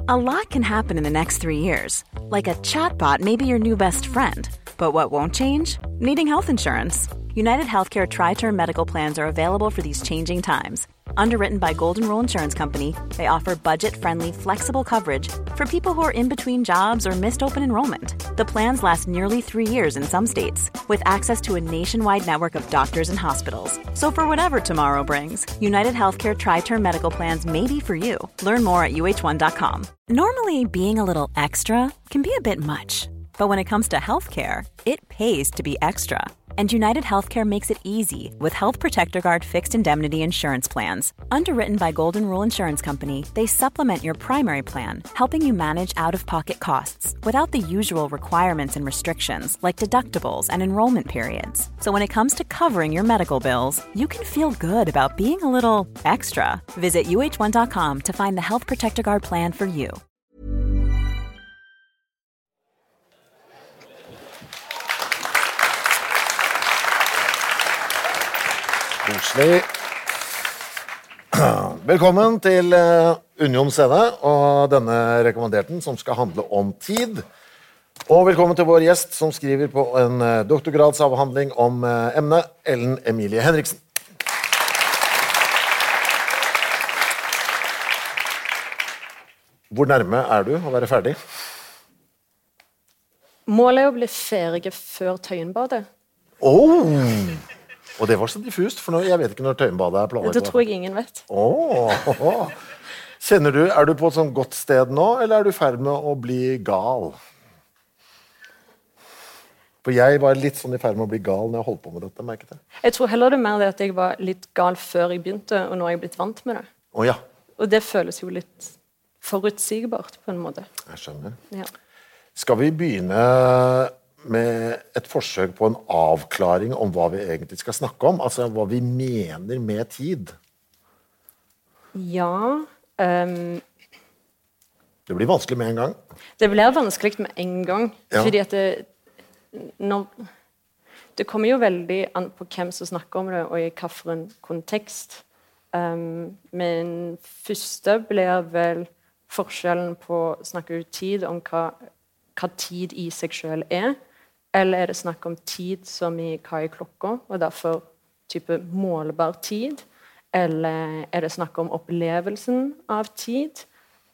A lot can happen in the next 3 years. Like a chatbot may be your new best friend. But what won't change? Needing health insurance. United Healthcare Tri-Term Medical Plans are available for these changing times. Underwritten by Golden Rule Insurance Company, they offer budget-friendly, flexible coverage for people who are in between jobs or missed open enrollment. The plans last nearly 3 years in some states, with access to a nationwide network of doctors and hospitals. So for whatever tomorrow brings, United Healthcare Tri-Term Medical Plans may be for you. Learn more at uh1.com. Normally, being a little extra can be a bit much. But when it comes to healthcare, it pays to be extra. And United Healthcare makes it easy with Health Protector Guard fixed indemnity insurance plans. Underwritten by Golden Rule Insurance Company, they supplement your primary plan, helping you manage out-of-pocket costs without the usual requirements and restrictions like deductibles and enrollment periods. So when it comes to covering your medical bills, you can feel good about being a little extra. Visit uh1.com to find the Health Protector Guard plan for you. Koselig. Velkommen til Union Scene og denne rekommenderten som skal handle om tid. Og velkommen til vår gjest som skriver på en doktorgradsavhandling om emnet, Ellen Emilie Henriksen. Hvor nærme du å være ferdig? Målet å bli ferdig før Tøyenbadet. Og det var så diffust, for jeg vet ikke når Tøyenbadet planlagt. Det tror jeg ingen vet. Kjenner du, du på et sånt godt sted nå, eller du I ferd med å bli gal? For jeg var litt sånn I ferd med å bli gal når jeg holdt på med dette, merket jeg. Jeg tror heller det mer det at jeg var litt gal før jeg begynte, og nå har jeg blitt vant med det. Ja. Og det føles jo litt forutsigbart på en måte. Jeg skjønner. Ja. Skal vi begynne med et forsøk på en avklaring om hva vi egentlig skal snakke om, altså hva vi mener med tid? Ja. Det blir vanskelig med en gang. Det blir vanskelig med en gang, fordi at det kommer jo veldig an på hvem som snakker om det, og I hvilken kontekst. Men første blir vel forskjellen på å snakke ut tid om hva tid I seg selv eller det snakk om tid som I hva klokka, og derfor type målbar tid, eller det snakk om opplevelsen av tid?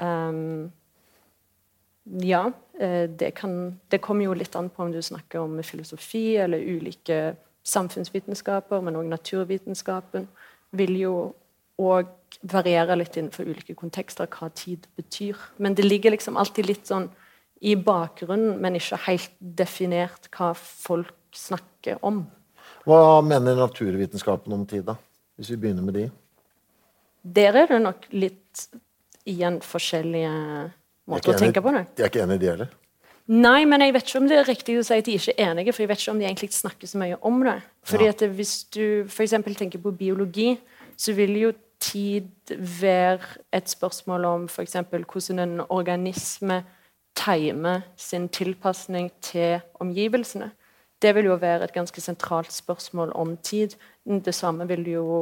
Det kommer jo litt an på om du snakker om filosofi, eller ulike samfunnsvitenskaper, men også naturvitenskapen vil jo også variere litt innenfor ulike kontekster hva tid betyr. Men det ligger liksom alltid litt sånn I bakgrunnen, men ikke helt definert hva folk snakker om. Hva mener naturvitenskapen om tid da? Hvis vi begynner med de? Der det nok litt igjen forskjellige måter å tenke på det. De ikke enige, de heller? Nei, men jeg vet ikke om det riktig å si at de ikke enige, for jeg vet ikke om de egentlig snakker så mye om det. Fordi at hvis du for eksempel tenker på biologi, så vil jo tid være et spørsmål om for eksempel hvordan en organisme time sin tilpassning til omgivelsene. Det vil jo være et ganske sentralt spørsmål om tid. Det samme vil du jo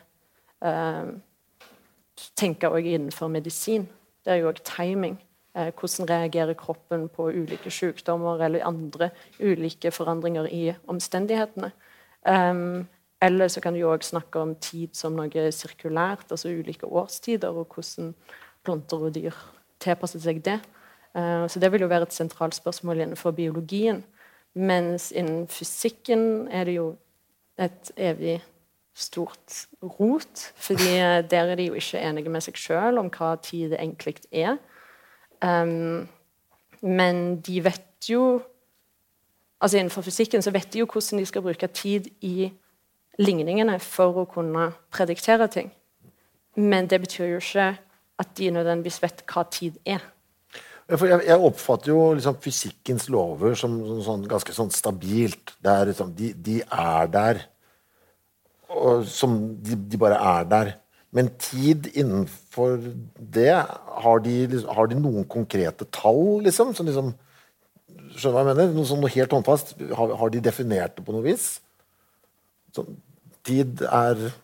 tenke også innenfor medisin. Det jo også timing. Hvordan reagerer kroppen på ulike sykdommer eller andre ulike forandringer I omstendighetene. Eller så kan du jo også snakke om tid som noe sirkulært, altså ulike årstider, og hvordan planter og dyr tilpasser seg det. Så det vil jo være et sentralt spørsmål innenfor biologien. Mens innen fysikken det jo et evig stort rot, fordi der de jo ikke enige med seg selv om hva tid det egentlig men de vet jo, altså innenfor fysikken så vet de jo hvordan de skal bruke tid I ligningene for å kunne prediktere ting. Men det betyr jo ikke at de nødvendigvis vet hva tid For jeg oppfatter jo liksom fysikkens lover som ganske sånn stabilt. Det liksom, de der, og som de bare der. Men tid innenfor det, har de noen konkrete tall, liksom? Som liksom, skjønner hva jeg mener? Noe helt håndfast. Har de definert det på noe vis? Så, tid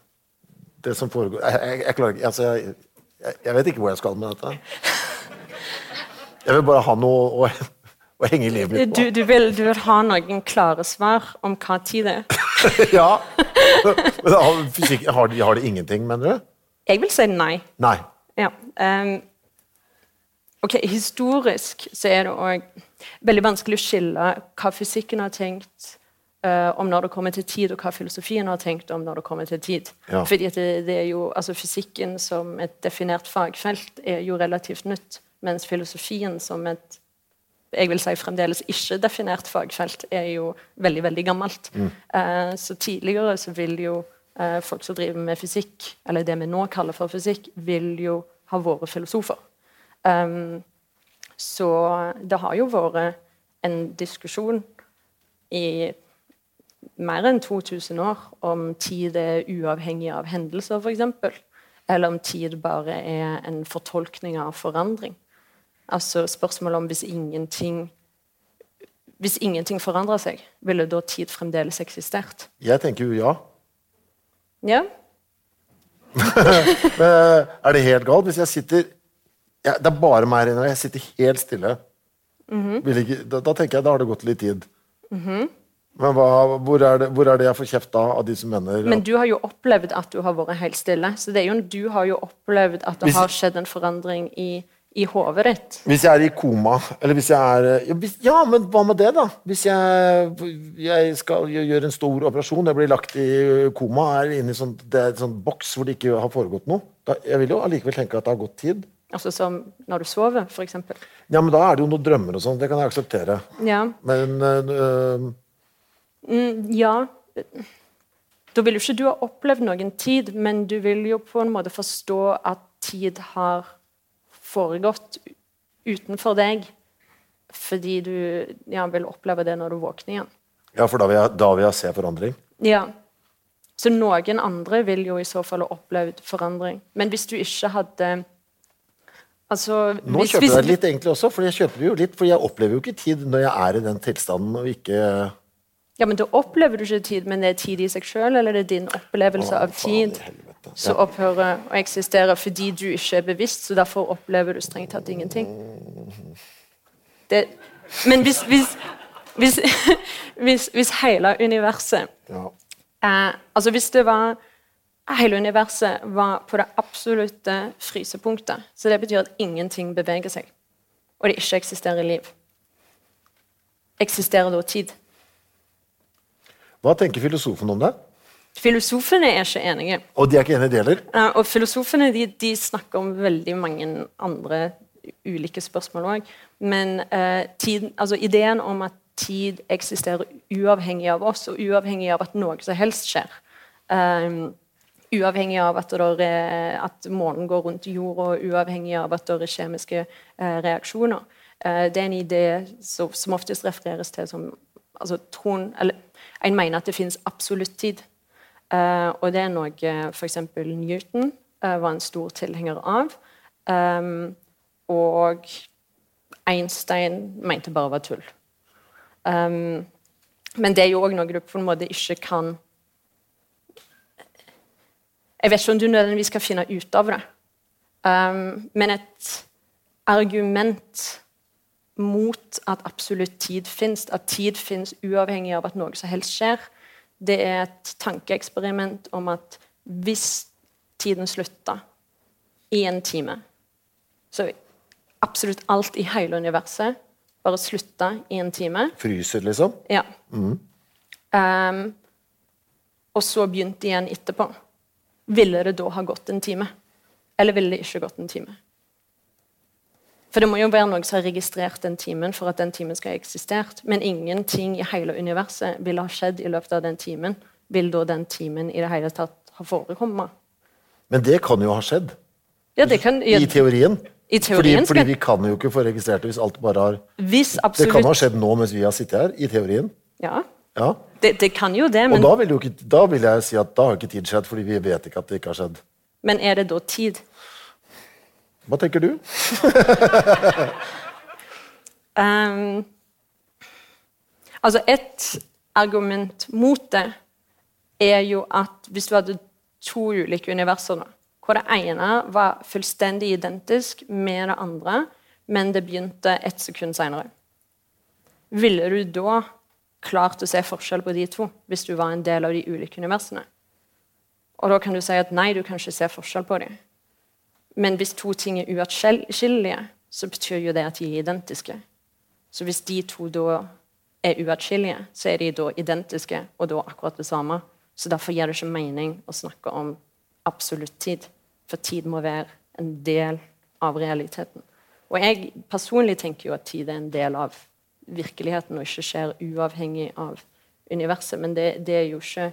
det som foregår. Jeg klarer ikke, altså, jeg vet ikke hvor jeg skal med dette. Jeg vil bare ha noe å henge i livet mitt på. Du vil ha noen klare svar om hva tid det er. Ja. Men fysikk, har de ingenting, mener du? Jeg vil si nei. Nei. Ja. Ok, historisk så er det også veldig vanskelig å skille hva fysikken har tenkt om når det kommer til tid, og hva filosofien har tenkt om når det kommer til tid. Ja. Fordi at det er jo, altså fysikken som et definert fagfelt er jo relativt nytt, mens filosofien som et, jeg vil si fremdeles ikke definert fagfelt, er jo veldig, veldig gammelt. Så tidligere så vil jo folk som driver med fysikk, eller det vi nå kaller for fysikk, vil jo ha vært filosofer. Så det har jo vært en diskusjon i mer enn 2000 år om tid er uavhengig av hendelser, for eksempel. Eller om tid bare er en fortolkning av forandring. Altså spørsmålet om hvis ingenting forandrer seg, ville da tid fremdeles eksistert? Jeg tenker jo ja. Ja. Men er det helt galt hvis jeg sitter... Ja, det er bare meg her inne, jeg sitter helt stille. Da tenker jeg, da har det gått litt tid. Men hvor er det jeg får kjeft av de som mener... Men du har jo opplevd at du har vært helt stille, så det er jo, du har jo opplevd at det har skjedd en forandring i hovedet ditt. Hvis jeg er i koma, eller hvis jeg er... Ja, men hva med det da? Hvis jeg skal gjøre en stor operasjon, jeg blir lagt i koma, er inne i det er en sånn boks hvor det ikke har foregått noe. Jeg vil jo allikevel tenke at det har gått tid. Altså som når du sover, for eksempel. Ja, men da er det jo noen drømmer og sånt, det kan jeg akseptere. Ja. Men... ja. Da vil jo ikke du ha opplevd noen tid, men du vil jo på en måte forstå at tid har foregått utenfor deg, fordi du vil oppleve det når du våkner igjen. Ja, for da vil jeg se forandring. Ja. Så noen andre vil jo i så fall ha opplevd forandring. Men hvis du ikke hadde... Altså, nå kjøper jeg litt egentlig også, for jeg opplever jo ikke tid når jeg er i den tilstanden og ikke... Ja, men da opplever du ikke tid, men det er tid i seg selv, eller det er din opplevelse av tid som opphører å eksistere fordi du ikke er bevisst, så derfor opplever du strengt tatt ingenting. Men hvis hele universet altså hvis det var hele universet var på det absolutte frysepunktet, så det betyr at ingenting beveger seg, og det ikke eksisterer liv. Eksisterer da tid? Hva tenker filosofen om det? Filosofene er ikke enige. Og de er ikke enige det heller? Og filosofene de snakker om veldig mange andre ulike spørsmål også. Men ideen om at tid eksisterer uavhengig av oss, og uavhengig av at noe som helst skjer. Uavhengig av at månen går rundt jorda, og uavhengig av at det er kjemiske reaksjoner. Det er en idé som oftest refereres til som en mener at det finnes absolutt tid. Og det er noe for eksempel Newton var en stor tilhenger av. Og Einstein mente bare var tull. Men det er jo også noe du på en måte ikke kan... Jeg vet ikke om du nødvendigvis skal finne ut av det. Men et argument mot at absolutt tid finnes, at tid finnes uavhengig av at noe som helst skjer, det er et tankeeksperiment om at hvis tiden slutter i en time, så absolutt alt i hele universet bare slutter i en time. Fryser, liksom? Ja. Og så begynte igjen etterpå. Ville det da ha gått en time? Eller ville det ikke gått en time? For det må jo være noe som har registrert den timen for at den timen skal ha eksistert. Men ingenting i hele universet vil ha skjedd i løpet av den timen. Vil da den timen i det hele tatt ha forekommet? Men det kan jo ha skjedd. Ja, det kan... Ja, I teorien. I teorien fordi vi kan jo ikke få registrert det hvis alt bare har... Hvis absolutt... Det kan ha skjedd nå mens vi har sittet her, i teorien. Ja. Ja. Det kan jo det, men... Og da vil jeg si at da har ikke tid skjedd, fordi vi vet ikke at det ikke har skjedd. Men er det da tid? Hva tenker du? Et argument mot det er jo at hvis du hadde to ulike universer, hvor det ene var fullstendig identisk med det andre, men det begynte 1 sekund senere. Ville du da klart å se forskjell på de to, hvis du var en del av de ulike universene? Og da kan du si at nei, du kan ikke se forskjell på dem. Men hvis to ting er uatskillelige, så betyr jo det at de er identiske. Så hvis de to da er uatskillelige, så er de da identiske, og da akkurat det samme. Så derfor gir det ikke mening å snakke om absolutt tid, for tid må være en del av realiteten. Og jeg personlig tenker jo at tid er en del av virkeligheten, og ikke skjer uavhengig av universet, men det er jo ikke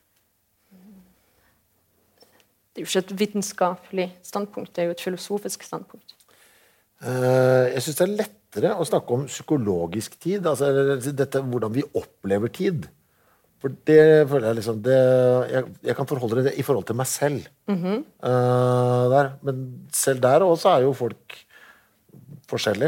et vitenskapelig standpunkt, det er jo et filosofisk standpunkt. Jeg synes det er lettere å snakke om psykologisk tid, altså dette, hvordan vi opplever tid. For det føler jeg liksom, jeg kan forholde det i forhold til meg selv. Der. Men selv der også er jo folk forskjellige.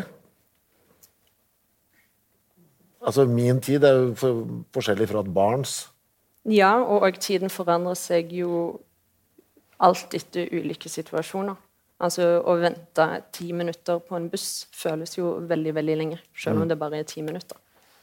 Altså min tid er jo forskjellig fra et barns. Ja, og tiden forandrer seg jo alt etter ulike situasjoner. Altså å vente 10 minutter på en buss føles jo veldig, veldig lenge, selv om det bare er 10 minutter.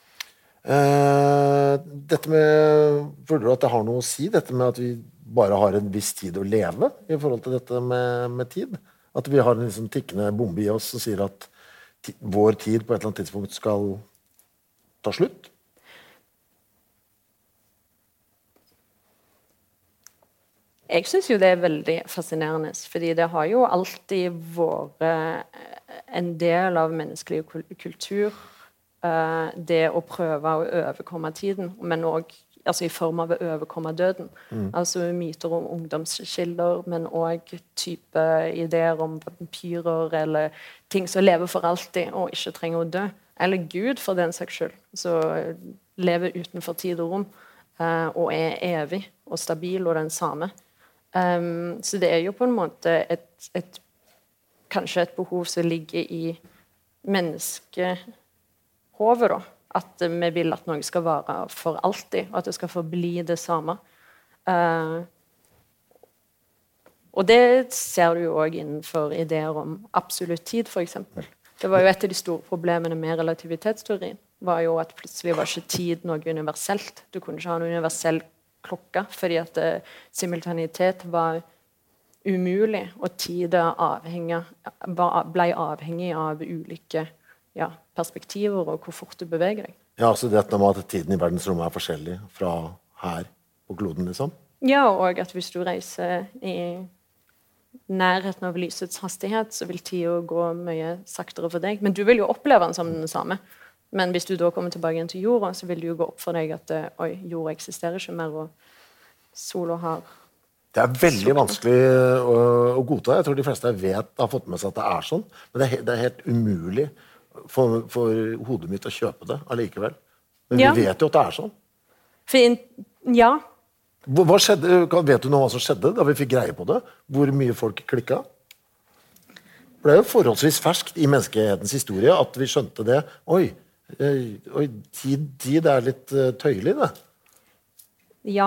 Dette med, føler du at det har noe å si, dette med at vi bare har en viss tid å leve i forhold til dette med tid? At vi har en liksom tikkende bombe i oss som sier at vår tid på et eller annet tidspunkt skal ta slutt? Jeg synes jo det er veldig fascinerende, fordi det har jo alltid vært en del av menneskelig kultur, det å prøve å overkomme tiden, men også altså i form av å overkomme døden. Altså myter om ungdomskilder, men også type ideer om vampyrer, eller ting som lever for alltid og ikke trenger å dø. Eller Gud, for den saks skyld, som lever utenfor tid og rom, og er evig og stabil og den samme. Så det er jo på en måte kanskje et behov som ligger i menneskehodet, da. At vi vil at noe skal vare for alltid, og at det skal forbli det samme. Og det ser du jo også innenfor ideer om absolutt tid, for eksempel. Det var jo et av de store problemene med relativitetsteorien, var jo at plutselig var ikke tid noe universelt. Du kunne ikke ha en universell klokke, fordi at simultanitet var umulig, og tid ble avhengig av ulike perspektiver og hvor fort du beveger deg. Ja, så dette med at tiden i verdensrommet er forskjellig fra her på kloden, liksom? Ja, og at hvis du reiser i nærheten av lysets hastighet, så vil tiden gå mye saktere for deg. Men du vil jo oppleve den som den samme. Men hvis du da kommer tilbake igjen til jorda, så vil det jo gå opp for deg at jorda eksisterer ikke mer, og sola har... Det er veldig vanskelig å godta. Jeg tror de fleste har fått med seg at det er sånn. Men det er helt umulig for hodet mitt å kjøpe det allikevel. Men vi vet jo at det er sånn. Ja. Hva skjedde? Vet du nå hva som skjedde da vi fikk greie på det? Hvor mye folk klikket? Det er jo forholdsvis ferskt i menneskehetens historie at vi skjønte det. Oi, tid er litt tøyelig, det. Ja.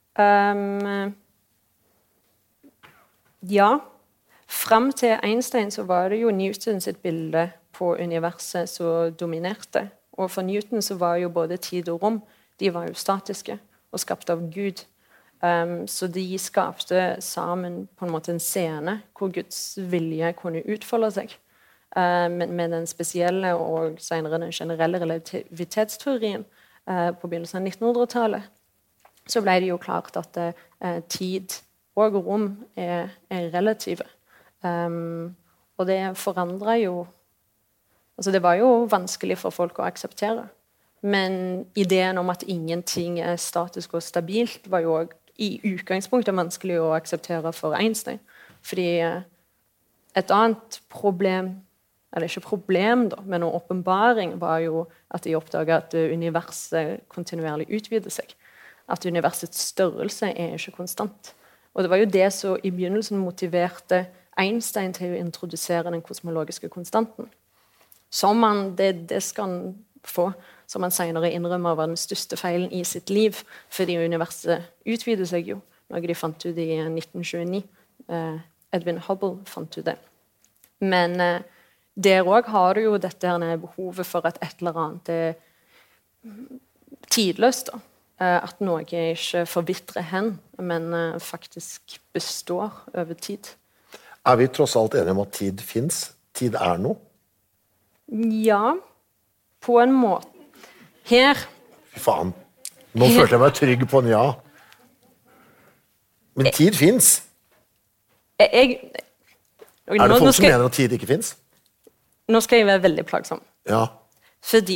Ja. Frem til Einstein så var det jo Newton sitt bilde på universet som dominerte. Og for Newton så var jo både tid og rom, de var jo statiske og skapt av Gud. Så de skapte sammen på en måte en scene hvor Guds vilje kunne utfolde seg. Men med den spesielle og senere den generelle relativitetsteorien på begynnelsen av 1900-tallet, så ble det jo klart at tid og rom er relative. Og det forandret jo, altså det var jo vanskelig for folk å akseptere. Men ideen om at ingenting er statisk og stabilt var jo i utgangspunktet vanskelig å akseptere for Einstein. Fordi et annet problem, eller ikke problem da, men en åpenbaring var jo at de oppdaget at universet kontinuerlig utvider seg. At universets størrelse er ikke konstant. Og det var jo det som i begynnelsen motiverte Einstein til å introdusere den kosmologiske konstanten. Som han, det skal han få, som han senere innrømmer var den største feilen i sitt liv, fordi universet utvider seg jo, noe de fant ut i 1929. Edwin Hubble fant ut det. Men der også har du jo dette her behovet for at et eller annet er tidløst. Da. At noe ikke forvitrer hen, men faktisk består over tid. Vi tross alt enige om at tid finnes? Tid noe? Ja, på en måte. Her. Fy faen. Nå følte jeg meg trygg på en ja. Men tid finnes. Det folk som mener at tid ikke finnes? Nå skal jeg være veldig plagsom. Ja. Fordi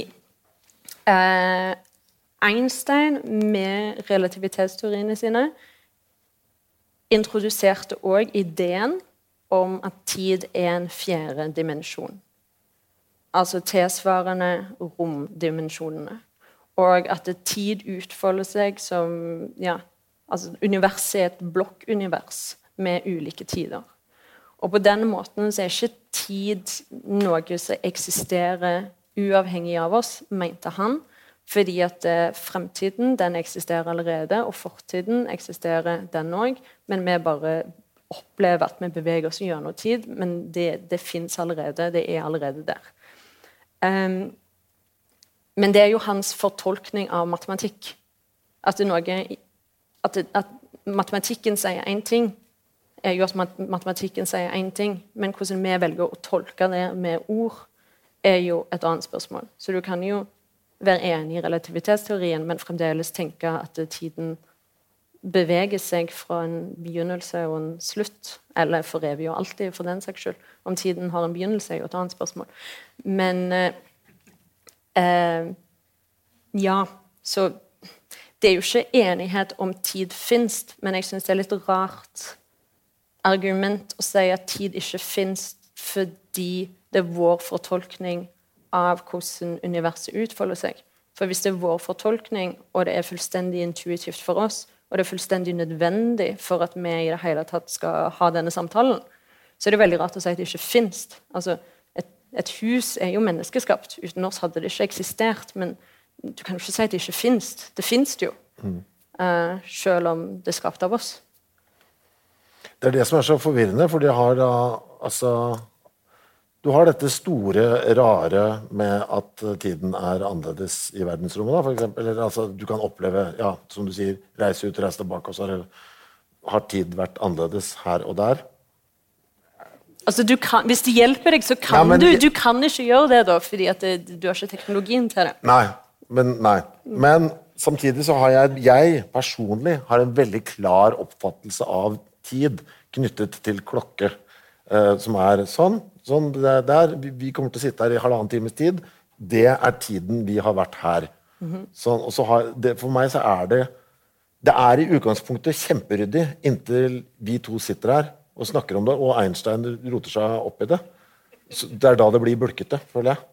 Einstein med relativitetsteoriene sine introduserte også ideen om at tid en fjerde dimensjon. Altså tilsvarende romdimensjonene. Og at tid utfolder seg som universet et blokkunivers med ulike tider. Og på den måten så ikke tid noe som eksisterer uavhengig av oss, mente han, fordi at fremtiden den eksisterer allerede, og fortiden eksisterer den også, men vi bare opplever at vi beveger oss gjennom tid, men det finnes allerede, det er allerede der. Men det jo hans fortolkning av matematikk. At matematikken sier en ting, jo at matematikken sier en ting, men hvordan vi velger å tolke det med ord, jo et annet spørsmål. Så du kan jo være enig i relativitetsteorien, men fremdeles tenke at tiden beveger seg fra en begynnelse og en slutt, eller for evig og alltid, for den saks skyld. Om tiden har en begynnelse, jo et annet spørsmål. Men så det jo ikke enighet om tid finnes, men jeg synes det litt rart argument å si at tid ikke finnes fordi det vår fortolkning av hvordan universet utfolder seg. For hvis det vår fortolkning, og det fullstendig intuitivt for oss, og det fullstendig nødvendig for at vi i det hele tatt skal ha denne samtalen, så det veldig rart å si at det ikke finnes. Altså, et hus jo menneskeskapt. Uten oss hadde det ikke eksistert, men du kan jo ikke si at det ikke finnes. Det finnes jo, selv om det skapt av oss. Det det som så forvirrende, for de har da, du har dette store, rare med at tiden annerledes i verdensrommet, da, for eksempel. Eller, du kan oppleve, som du sier, reise ut, reise tilbake, og så har tid vært annerledes her og der. Altså, hvis det hjelper deg, så kan du kan ikke gjøre det da, fordi at du har ikke teknologien til det. Nei. Men samtidig så har jeg personlig har en veldig klar oppfattelse av tid knyttet til klokke, som sånn der, vi kommer til å sitte her i 1,5 times tid, det tiden vi har vært her. Sånn, og så for meg så det i utgangspunktet kjemperyddig inntil vi to sitter her og snakker om det, og Einstein roter seg opp i det. Så det da det blir bulkete, føler jeg.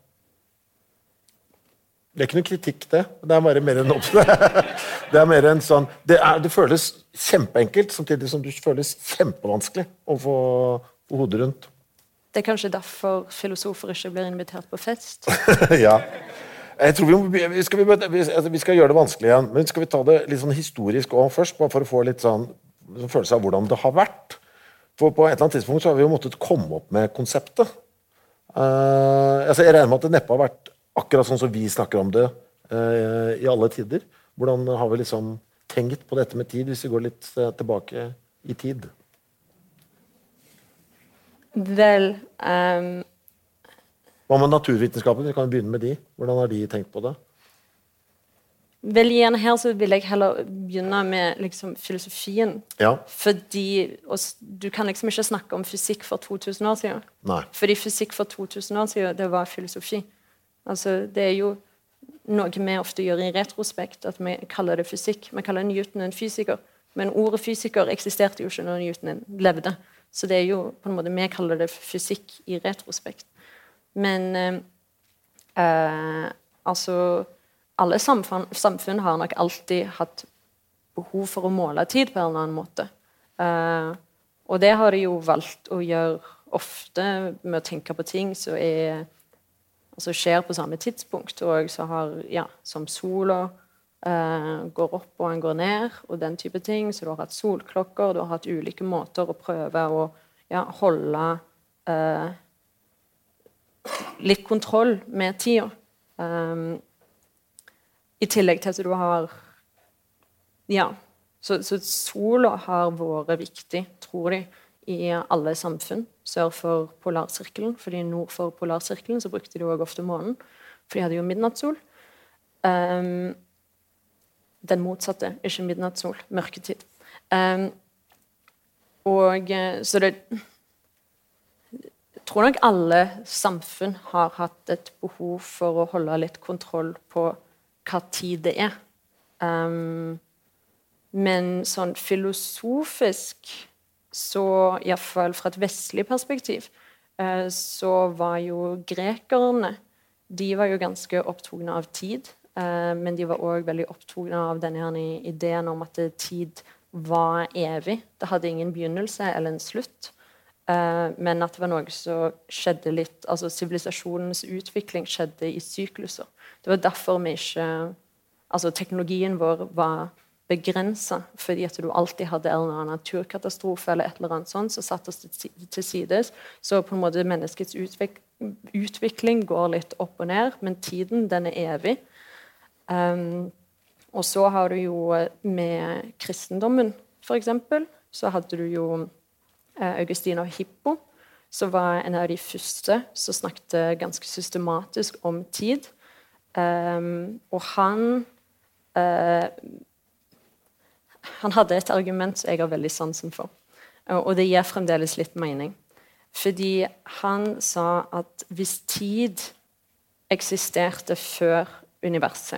Det ikke noe kritikk, det. Det bare mer en det mer en sånn det føles kjempeenkelt, samtidig som det føles kjempevanskelig å få hodet rundt. Det kanskje derfor filosofer ikke blir invitert på fest? Ja. Jeg tror vi skal gjøre det vanskelig igjen, men skal vi ta det litt sånn historisk også først, bare for å få litt sånn følelse av hvordan det har vært. For på et eller annet tidspunkt så har vi jo måttet komme opp med konseptet. Jeg regner med at det neppe har vært akkurat sånn som vi snakker om det i alle tider. Hvordan har vi liksom tenkt på dette med tid, hvis vi går litt tilbake i tid? Vel Hva med naturvitenskapen? Vi kan begynne med de. Hvordan har de tenkt på det? Vel, igjen her så vil jeg heller begynne med liksom, filosofien. Ja. Fordi du kan liksom ikke snakke om fysikk for 2000 år siden. Nei. Fordi fysikk for 2000 år siden, det var filosofi. Altså, det jo noe vi ofte gjør i retrospekt, at vi kaller det fysikk. Vi kaller Newton en fysiker, men ordet fysiker eksisterte jo ikke når Newton levde. Så det jo på en måte, vi kaller det fysikk i retrospekt. Men alle samfunn har nok alltid hatt behov for å måle tid på en eller annen måte. Og det har de jo valgt å gjøre ofte med å tenke på ting som skjer på samme tidspunkt, og så har, som sola går opp og den går ned, og den type ting, så du har hatt solklokker, du har hatt ulike måter å prøve å holde litt kontroll med tida. I tillegg til at du har så sola har vært viktig, tror de, i alle samfunn sør for polarsirkelen, fordi nord for polarsirkelen så brukte de også ofte månen, for de hadde jo midnattssol. Den motsatte, ikke midnattssol, mørketid. Så det jeg tror nok alle samfunn har hatt et behov for å holde litt kontroll på hva tid det er. Men sånn filosofisk, så i hvert fall fra et vestlig perspektiv, så var jo grekerne, de var jo ganske opptogna av tid, men de var også veldig opptogna av denne ideen om at tid var evig. Det hadde ingen begynnelse eller en slutt. Men at det var noe som skjedde litt, altså sivilisasjonens utvikling skjedde i sykluser. Det var derfor vi ikke, altså teknologien vår var begrenset, fordi at du alltid hadde en eller annen naturkatastrofe eller et eller annet sånt, så satt oss til sides. Så på en måte menneskets utvikling går litt opp og ned, men tiden, den er evig. Og så har du jo med kristendommen, for eksempel, så hadde du jo Augustin av Hippo, som var en av de første som snakket ganske systematisk om tid. Og han hadde et argument som jeg har veldig sansen for, og det gir fremdeles litt mening. Fordi han sa at hvis tid eksisterte før universet,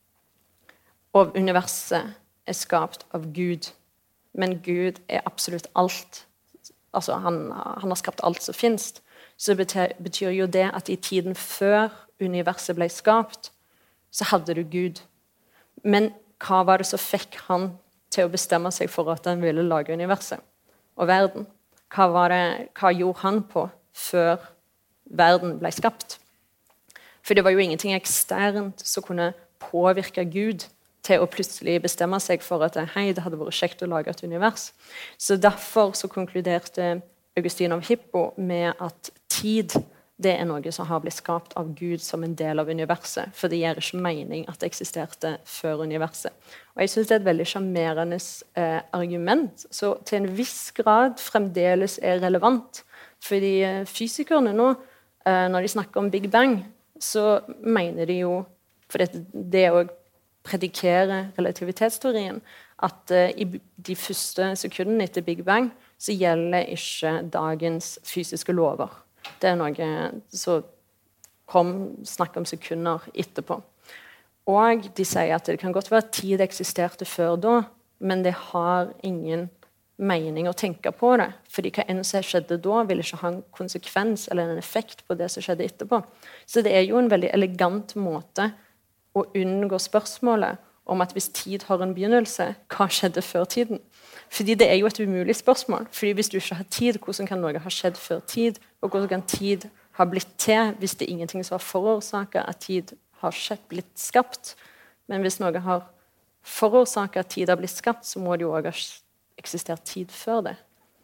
og universet er skapt av Gud, men Gud er absolutt alt, altså han har skapt alt som finnes, så betyr jo det at i tiden før universet ble skapt, så hadde du Gud. Men hva var det som fikk han til å bestemme seg for at han ville lage universet og verden? Hva gjorde han på før verden ble skapt? For det var jo ingenting eksternt som kunne påvirke Gud til å plutselig bestemme seg for at hei, det hadde vært kjekt å lage et univers. Så derfor så konkluderte Augustin av Hippo med at tid, det er noe som har blitt skapt av Gud som en del av universet, for det gir ikke mening at det eksisterte før universet. Og jeg synes det er et veldig charmerende argument, så til en viss grad fremdeles er relevant, fordi fysikerne nå, når de snakker om Big Bang, så mener de jo, for det er jo predikerer relativitetsteorien, at i de første sekundene etter Big Bang så gjelder ikke dagens fysiske lover. Det er noe som kom snakk om sekunder etterpå. Og de sier at det kan godt være at tid eksisterte før da, men det har ingen mening å tenke på det, fordi hva enn som skjedde da vil ikke ha en konsekvens eller en effekt på det som skjedde etterpå. Så det er jo en veldig elegant måte å unngå spørsmålet om at hvis tid har en begynnelse, hva skjedde før tiden? Fordi det er jo et umulig spørsmål. Fordi hvis du ikke har tid, hvordan kan noe ha skjedd før tid? Og hvordan kan tid ha blitt til hvis det er ingenting som har forårsaket at tid har blitt skapt? Men hvis noe har forårsaket at tid har blitt skapt, så må det jo også ha eksistert tid før det.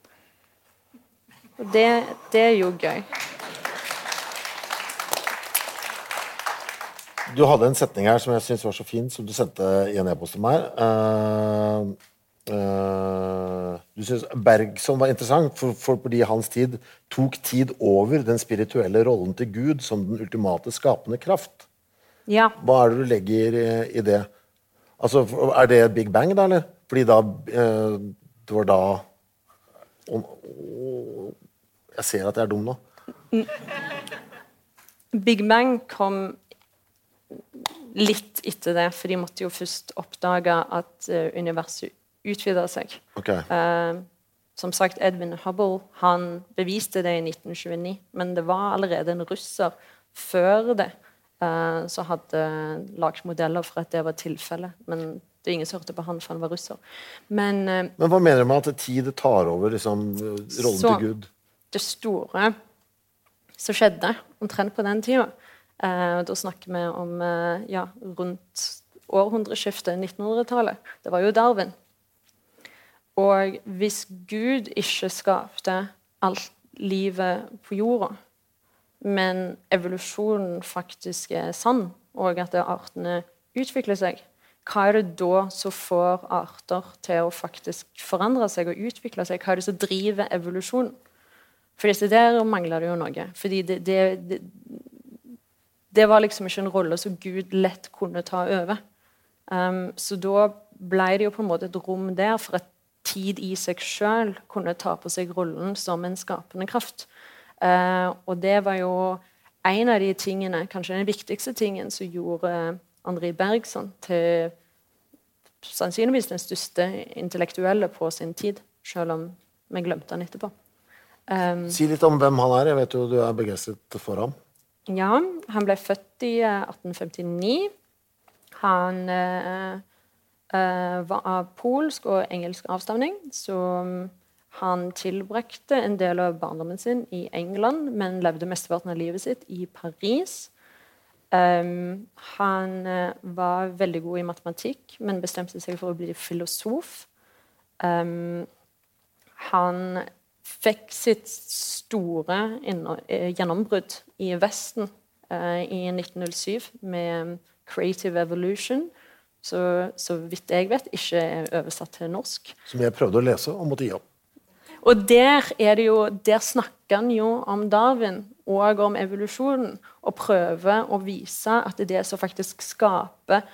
Og det er jo gøy. Du hadde en setning her som jeg synes var så fin, som du sendte i en e-post til meg. Du synes Bergson var interessant, for fordi hans tid tok tid over den spirituelle rollen til Gud som den ultimate skapende kraft. Ja. Hva er det du legger i det? Altså, er det Big Bang da, eller? Fordi da, det var da... Jeg ser at jeg er dum nå. Big Bang kom litt etter det, for de måtte jo først oppdage at universet utvidet seg. Okay. Som sagt, Edwin Hubble, han beviste det i 1929, men det var allerede en russer før det som hadde lagt modeller for at det var tilfellet, men det er ingen som hørte på han, for han var russer. Men hva mener du med at tid tar over liksom, rollen til Gud? Det store som skjedde omtrent på den tiden, da snakker vi om rundt århundreskiftet, 1900-tallet. Det var jo Darwin. Og hvis Gud ikke skapte alt livet på jorda, men evolusjonen faktisk sann, og at artene utvikler seg, hva det da som får arter til å faktisk forandre seg og utvikle seg? Hva det som driver evolusjonen? For disse der mangler det jo noe. Fordi det var liksom ikke en rolle som Gud lett kunne ta over. Så da ble det jo på en måte et rom der for at tid i seg selv kunne ta på seg rollen som en skapende kraft. Og det var jo en av de tingene, kanskje den viktigste tingen, som gjorde Henri Bergson til sannsynligvis den største intellektuelle på sin tid, selv om vi glemte han etterpå. Si litt om hvem han jeg vet jo du begeistret for ham. Ja, han ble født i 1859. Han var av polsk og engelsk avstamning, så han tilbrakte en del av barndommen sin i England, men levde mesteparten av livet sitt i Paris. Han var veldig god i matematikk, men bestemte seg for å bli filosof. Han fikk sitt store gjennombrudd i Vesten i 1907 med Creative Evolution, så vidt jeg vet, ikke oversatt til norsk. Som jeg prøvde å lese og måtte gi opp. Og der snakker han jo om Darwin og om evolusjonen, og prøver å vise at det som faktisk skaper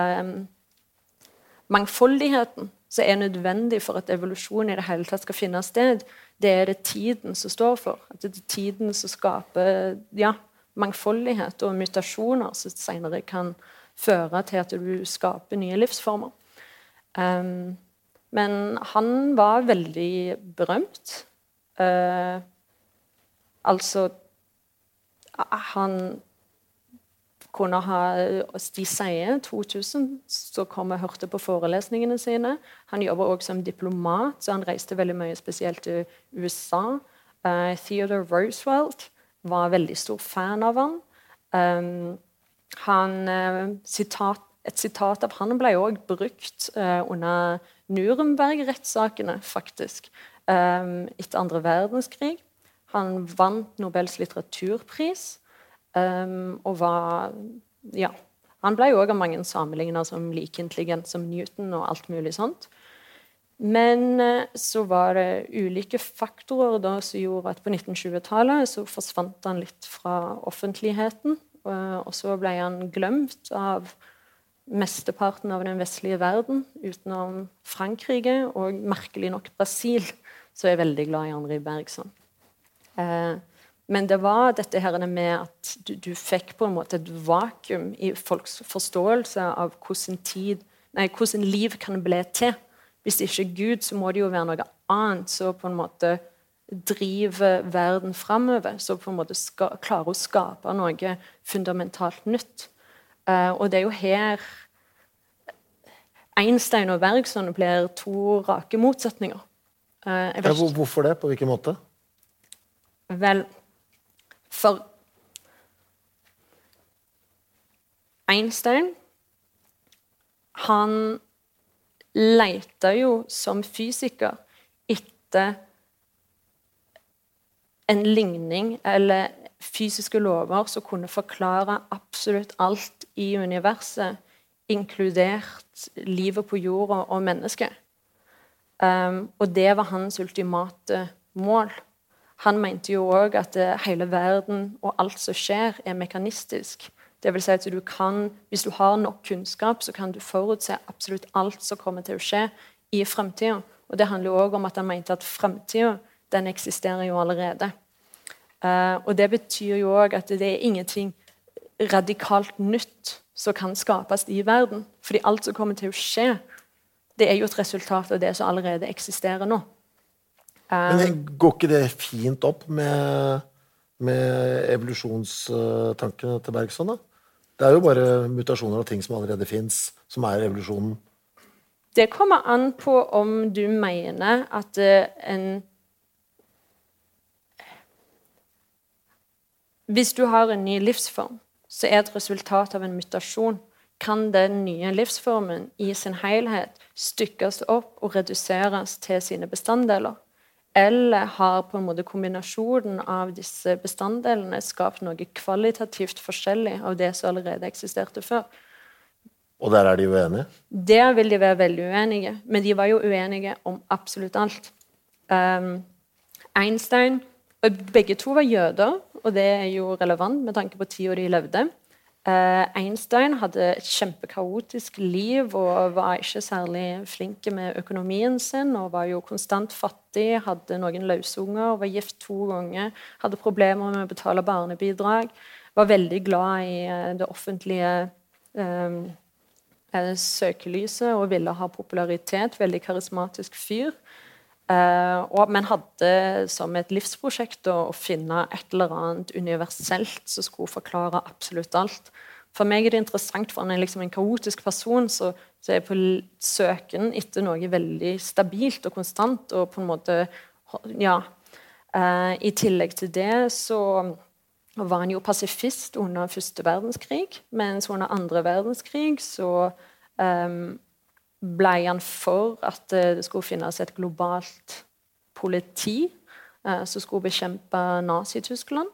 mangfoldigheten, som er nødvendig for at evolusjon i det hele tatt skal finne sted, det det tiden som står for. At det tiden som skaper mangfoldighet og mutasjoner som senere kan føre til at du skaper nye livsformer. Men han var veldig berømt. Altså, han kunne ha, de sier 2000, så kom og hørte på forelesningene sine. Han jobber også som diplomat, så han reiste veldig mye spesielt til USA. Theodore Roosevelt var veldig stor fan av han. Et sitat av han ble også brukt under Nuremberg-rettssakene, faktisk, etter andre verdenskrig. Han vant Nobels litteraturpris, og var, han ble jo også av mange sammenlignet som like intelligent som Newton og alt mulig sånt. Men så var det ulike faktorer da, som gjorde at på 1920-tallet så forsvant han litt fra offentligheten, og så ble han glemt av mesteparten av den vestlige verden, utenom Frankrike og merkelig nok Brasil, så er jeg veldig glad i Henri Bergson. Men det var dette her med at du fikk på en måte et vakuum i folks forståelse av hvordan liv kan bli til. Hvis det ikke er Gud, så må det jo være noe annet som på en måte driver verden fremover, så på en måte klarer å skape noe fundamentalt nytt. Og det er jo her Einstein og Bergson blir to rake motsetninger. Hvorfor det? På hvilken måte? Vel, for Einstein, han leter jo som fysiker etter en ligning eller fysiske lover som kunne forklare absolutt alt i universet, inkludert livet på jorda og mennesket. Og det var hans ultimate mål. Han mente jo også at hele verden og alt som skjer er mekanistisk. Det vil si at hvis du har nok kunnskap, så kan du forutse absolutt alt som kommer til å skje i fremtiden. Og det handler jo også om at han mente at fremtiden, den eksisterer jo allerede. Og det betyr jo også at det er ingenting radikalt nytt som kan skapes i verden. Fordi alt som kommer til å skje, det er jo et resultat av det som allerede eksisterer nå. Men går ikke det fint opp med evolusjonstankene til Bergson, da? Det er jo bare mutasjoner av ting som allerede finnes, som er evolusjonen. Det kommer an på om du mener at hvis du har en ny livsform, så er et resultat av en mutasjon, kan den nye livsformen i sin helhet stykkes opp og reduseres til sine bestanddeler. eller har på en måte kombinasjonen av disse bestanddelene skapt noe kvalitativt forskjellig av det som allerede eksisterte før? Og der de uenige? Der vil de være veldig uenige, men de var jo uenige om absolutt alt. Einstein, og begge to var jøder, og det er jo relevant med tanke på tiden de levde. Einstein hadde et kjempekaotisk liv og var ikke særlig flink med økonomien sin, og var jo konstant fattig, hadde noen løsunger, var gift 2 ganger, hadde problemer med å betale barnebidrag, var veldig glad i det offentlige søkelyset og ville ha popularitet, veldig karismatisk fyr. Men hadde som et livsprosjekt å finne et eller annet universelt som skulle forklare absolutt alt. For meg er det interessant, for han er liksom en kaotisk person, så er jeg på søken etter noe veldig stabilt og konstant, og på en måte, ja, i tillegg til det så var han jo pasifist under første verdenskrig, mens under andre verdenskrig så ble han for at det skulle finnes et globalt politi som skulle bekjempe Nazi-Tyskland.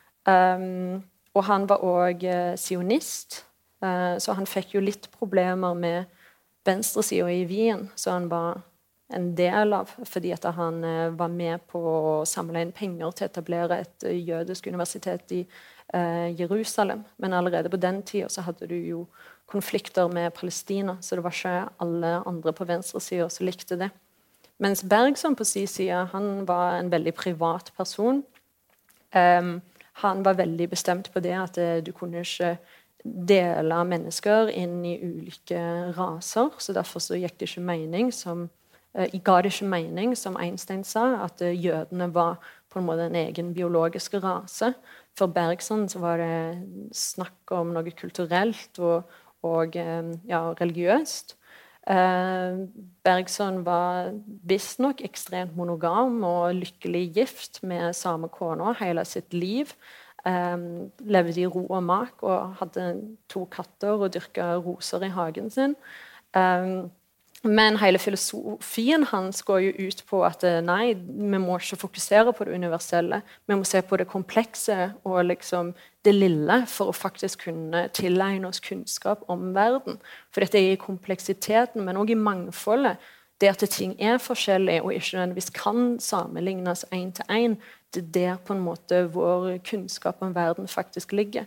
Og han var også sionist, så han fikk jo litt problemer med venstresiden i Wien, så han var en del av, fordi at han var med på å samle inn penger til å etablere et jødisk universitet i Jerusalem. Men allerede på den tiden så hadde du jo konflikter med Palestina, så det var ikke alle andre på venstresiden som likte det. Mens Bergson på sin side, han var en veldig privat person. Han var veldig bestemt på det at du kunne ikke dele mennesker inn i ulike raser, så derfor så gikk det ikke mening ga det ikke mening, som Einstein sa, at jødene var på en måte en egen biologisk rase. For Bergson så var det snakk om noe kulturelt og religiøst. Bergson var visstnok ekstremt monogam og lykkelig gift med samme kone hele sitt liv. Levde i ro og mak og hadde 2 katter og dyrket roser i hagen sin. Men hele filosofien hans går jo ut på at nei, vi må ikke fokusere på det universelle, vi må se på det komplekse og liksom det lille for å faktisk kunne tilegne oss kunnskap om verden. For dette er i kompleksiteten, men også i mangfoldet. Det at ting er forskjellige og ikke nødvendigvis kan sammenlignes 1 til 1, det er der på en måte vår kunnskap om verden faktisk ligger.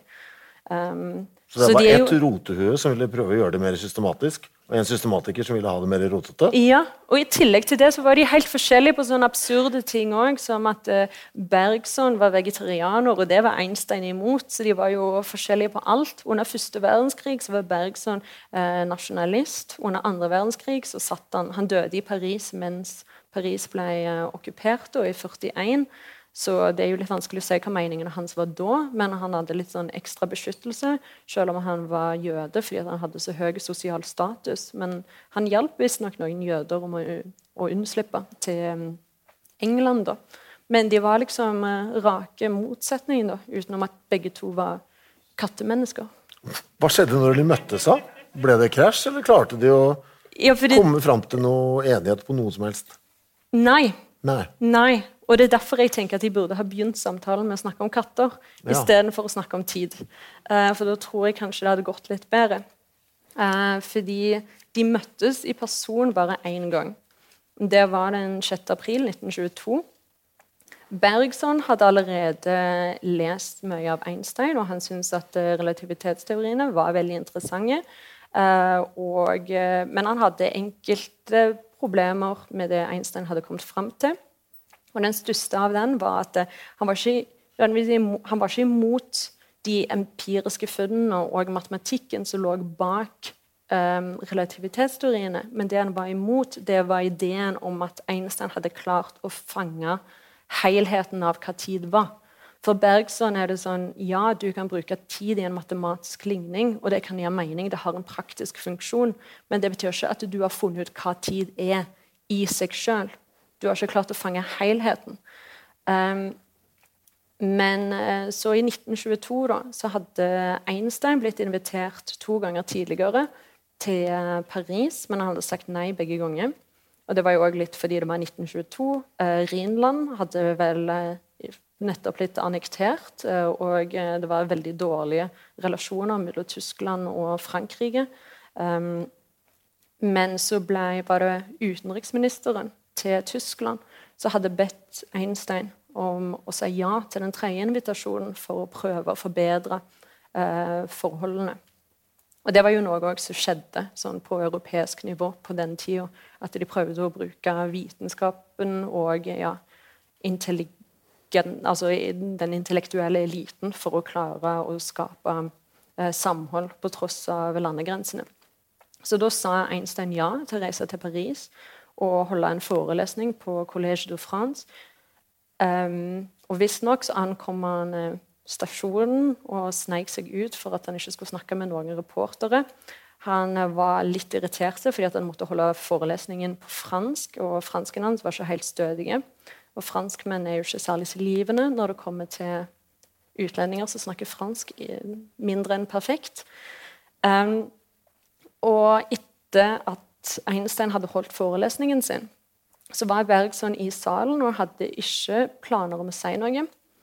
Så det var et rotehue som ville prøve å gjøre det mer systematisk, og en systematiker som ville ha det mer rotete? Ja, og i tillegg til det så var de helt forskjellige på sånne absurde ting også, som at Bergson var vegetarianer, og det var Einstein imot, så de var jo forskjellige på alt. Under første verdenskrig så var Bergson nasjonalist. Under andre verdenskrig så satt han døde i Paris mens Paris ble okkupert, og i 41. Så det er jo litt vanskelig å si hva meningene hans var da, men han hadde litt sånn ekstra beskyttelse, selv om han var jøde, fordi han hadde så høy sosial status. Men han hjalp visstnok noen jøder om å unnslippe til England da. Men de var liksom rake motsetninger da, utenom at begge to var kattemennesker. Hva skjedde når de møttes da? Ble det krasj, eller klarte de å komme frem til noe enighet på noe som helst? Nei. Nei. Og det er derfor jeg tenker at de burde ha begynt samtalen med å snakke om katter, i stedet for å snakke om tid. For da tror jeg kanskje det hadde gått litt bedre. Fordi de møttes i person bare 1 gang. Det var den 6. april 1922. Bergson hadde allerede lest mye av Einstein, og han syntes at relativitetsteoriene var veldig interessante. Men han hadde enkelte problemer med det Einstein hadde kommet frem til. Og den største av den var at han var ikke imot de empiriske funnene og matematikken som lå bak relativitetsteoriene, men det han var imot, det var ideen om at Einstein hadde klart å fange helheten av hva tid var. For Bergson er det sånn, ja, du kan bruke tid i en matematisk ligning, og det kan gi mening, det har en praktisk funksjon, men det betyr ikke at du har funnet ut hva tid er i seg selv. Du har ikke klart å fange helheten. Men så i 1922 da, så hadde Einstein blitt invitert 2 ganger tidligere til Paris, men han hadde sagt nei begge ganger. Og det var jo også litt fordi det var 1922. Rhinland hadde vel nettopp blitt annektert, og det var veldig dårlige relasjoner mellom Tyskland og Frankrike. Men så var det utenriksministeren til Tyskland som hadde bedt Einstein om å si ja til den tredje invitasjonen for å prøve å forbedre forholdene. Og det var jo noe også som skjedde sånn på europeisk nivå på den tiden, at de prøvde å bruke vitenskapen og altså den intellektuelle eliten for å klare å skape samhold på tross av landegrensene. Så da sa Einstein ja til å reise til Paris og holde en forelesning på Collège de France. Og visstnok så ankom han stasjonen og sneik seg ut for at han ikke skulle snakke med noen reportere. Han var litt irritert fordi at han måtte holde forelesningen på fransk, og fransken hans var ikke helt stødige. Og franskmenn er jo ikke særlig livende når det kommer til utlendinger som snakker fransk mindre enn perfekt. Og etter at Einstein hadde holdt forelesningen sin, så var Bergson i salen og hadde ikke planer om å si noe.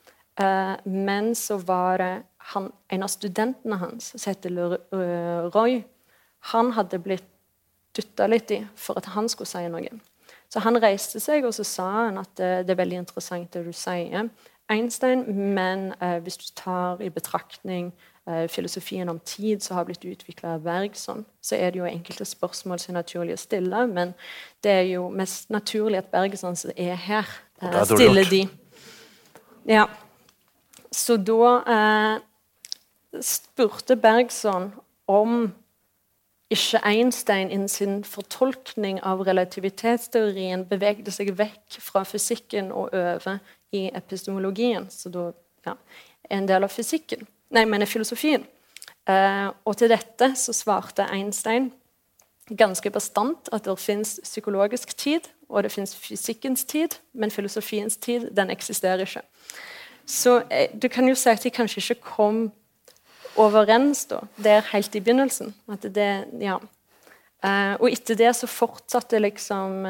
Men så var det en av studentene hans, som heter Roy, han hadde blitt dyttet litt i for at han skulle si noe. Så han reiste seg, og så sa han at det er veldig interessant det du sier, Einstein, men hvis du tar i betraktning filosofien om tid som har blitt utviklet av Bergson, så er det jo enkelte spørsmål som er naturlig å stille, men det er jo mest naturlig at Bergson er her. Stille de. Ja. Så da spurte Bergson om ikke Einstein i sin fortolkning av relativitetsteorien bevegde seg vekk fra fysikken og over i epistemologien, så da en del av fysikken. Nei, men filosofien. Og til dette så svarte Einstein ganske bastant at det finnes psykologisk tid, og det finnes fysikkens tid, men filosofiens tid, den eksisterer ikke. Så du kan jo si at de kanskje ikke kom overens da, der helt i begynnelsen. At det, ja. Og etter det så fortsatte liksom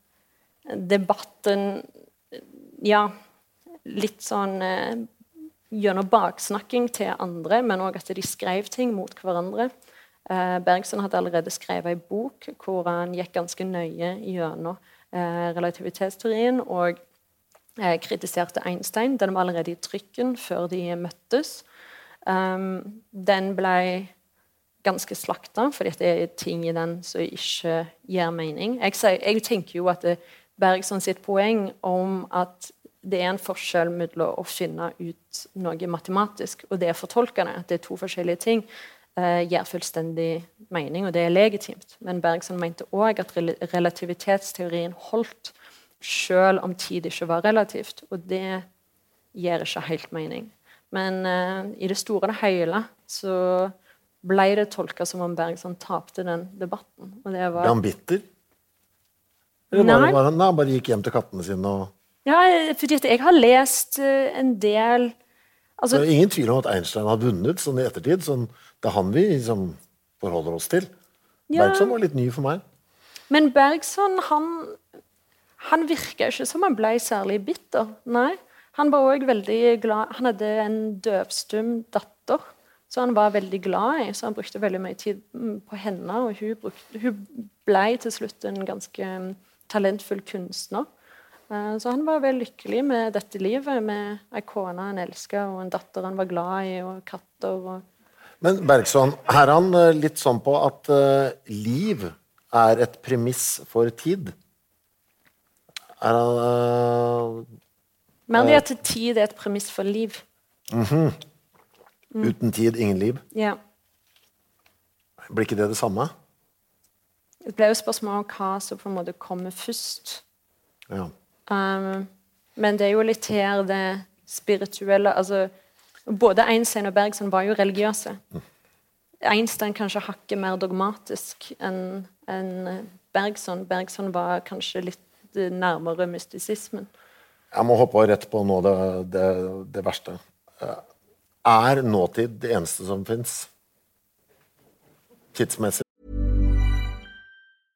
debatten, ja, litt sånn gjennom baksnakking til andre, men også at de skrev ting mot hverandre. Bergson hadde allerede skrevet en bok hvor han gikk ganske nøye gjennom relativitetsteorien og kritiserte Einstein. Den var allerede i trykken før de møttes. Den ble ganske slaktet, fordi det er ting i den som ikke gir mening. Jeg tenker jo at Bergson sitt poeng om at det er en forskjell mellom å finne ut noe matematisk, og det er fortolkende, at det er to forskjellige ting, gir fullstendig mening, og det er legitimt. Men Bergson mente også at relativitetsteorien holdt, selv om tid ikke var relativt, og det gir ikke helt mening. Men i det store og det hele så ble det tolket som om Bergson tapte den debatten. Og det var... Ble han bitter? Eller var han bare gikk hjem til kattene sine og... Ja, fordi jeg har lest en del... Altså, det er ingen tvil om at Einstein har vunnet sånn i ettertid, sånn, det er han vi liksom, forholder oss til. Ja. Bergson var litt ny for meg. Men Bergson, han virket ikke som han ble særlig bitter. Nei, han var også veldig glad. Han hadde en døvstum datter, så han var veldig glad i, så han brukte veldig mye tid på henne, og hun ble til slutt en ganske talentfull kunstner. Så han var veldig lykkelig med dette livet, med en kone han elsket, og en datter han var glad i, og katter. Og... Men Bergson, her er han litt sånn på at liv er et premiss for tid. Er han... Men det at tid er et premiss for liv. Uten tid, ingen liv? Ja. Blir ikke det samme? Det ble jo spørsmål om hva som på en måte kommer først. Ja. Men det er jo litt her det spirituelle, altså både Einstein og Bergson var jo religiøse. Einstein kanskje hakket mer dogmatisk enn Bergson. Bergson var kanskje litt nærmere mystisismen. Jeg må hoppe rett på nå det verste. Er nåtid det eneste som finnes? Tidsmessig.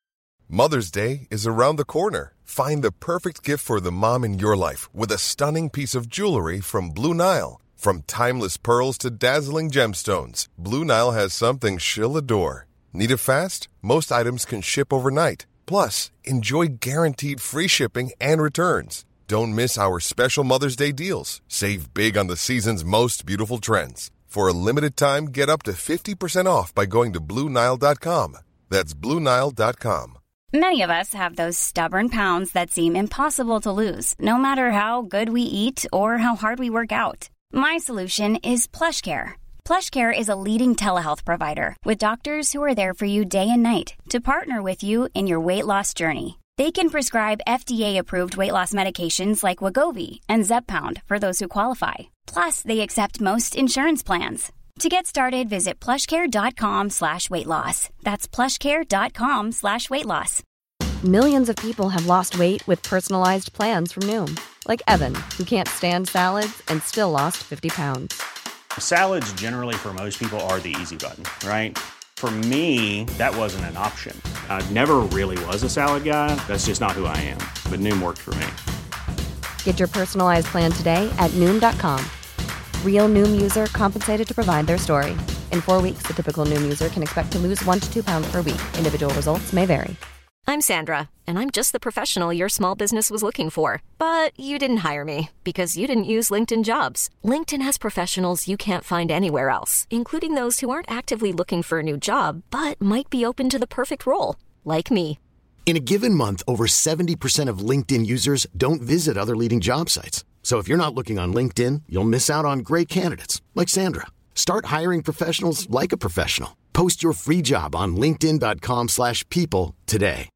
Mother's Day is around the corner. Find the perfect gift for the mom in your life with a stunning piece of jewelry from Blue Nile. From timeless pearls to dazzling gemstones, Blue Nile has something she'll adore. Need it fast? Most items can ship overnight. Plus, enjoy guaranteed free shipping and returns. Don't miss our special Mother's Day deals. Save big on the season's most beautiful trends. For a limited time, get up to 50% off by going to BlueNile.com. That's BlueNile.com. Many of us have those stubborn pounds that seem impossible to lose, no matter how good we eat or how hard we work out. My solution is PlushCare. PlushCare is a leading telehealth provider with doctors who are there for you day and night to partner with you in your weight loss journey. They can prescribe FDA-approved weight loss medications like Wegovy and Zepbound for those who qualify. Plus, they accept most insurance plans. To get started, visit plushcare.com/weightloss. That's plushcare.com/weightloss. Millions of people have lost weight with personalized plans from Noom. Like Evan, who can't stand salads and still lost 50 pounds. Salads generally for most people are the easy button, right? For me, that wasn't an option. I never really was a salad guy. That's just not who I am. But Noom worked for me. Get your personalized plan today at Noom.com. Real Noom user compensated to provide their story. In 4 weeks, the typical Noom user can expect to lose 1 to 2 pounds per week. Individual results may vary. I'm Sandra, and I'm just the professional your small business was looking for. But you didn't hire me because you didn't use LinkedIn Jobs. LinkedIn has professionals you can't find anywhere else, including those who aren't actively looking for a new job, but might be open to the perfect role, like me. In a given month, over 70% of LinkedIn users don't visit other leading job sites. So if you're not looking on LinkedIn, you'll miss out on great candidates, like Sandra. Start hiring professionals like a professional. Post your free job on linkedin.com/people today.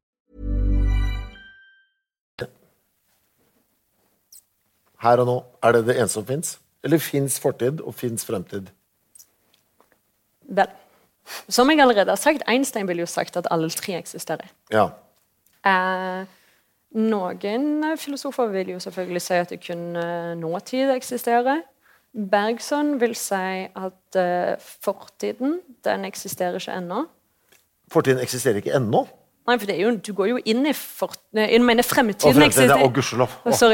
Her og nå, det det eneste som finnes? Eller finnes fortid og finnes fremtid? Vel, som jeg allerede har sagt, Einstein ville jo sagt at alle tre eksisterer. Ja. Noen filosofer vil jo selvfølgelig si at det kun nåtid eksisterer. Bergson vil si at fortiden, den eksisterer ikke ennå. Fortiden eksisterer ikke ennå? Nei, for det er jo, du går jo inn i fremtiden. Fremtiden, å gudskjelov. Sorry.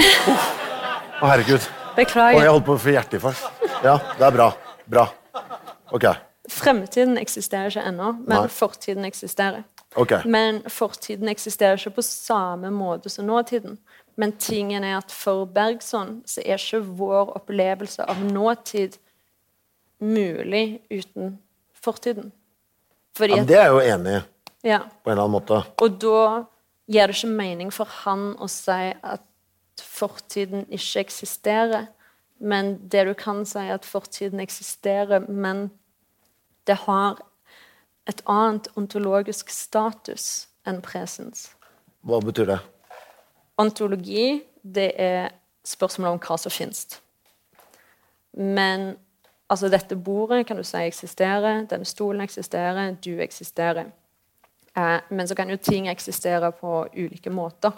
Å herregud. Beklager. Jeg holdt på å få hjerteinfarkt. Ja, det er bra. Bra. Ok. Fremtiden eksisterer ikke ennå, men fortiden eksisterer. Okay. Men fortiden eksisterer ikke på samme måte som nåtiden. Men tingen er at for Bergson så er ikke vår opplevelse av nåtid mulig uten fortiden. Fordi ja, det er jeg jo enig i, ja. På en eller annen måte. Og da gir det ikke mening for han å si at fortiden ikke eksisterer. Men det du kan si er at fortiden eksisterer, men det har et annet ontologisk status enn presens. Hva betyr det? Ontologi, det er spørsmål om hva som finnes. Men altså dette bordet kan du si eksisterer, denne stolen eksisterer, du eksisterer. Men så kan jo ting eksistere på ulike måter.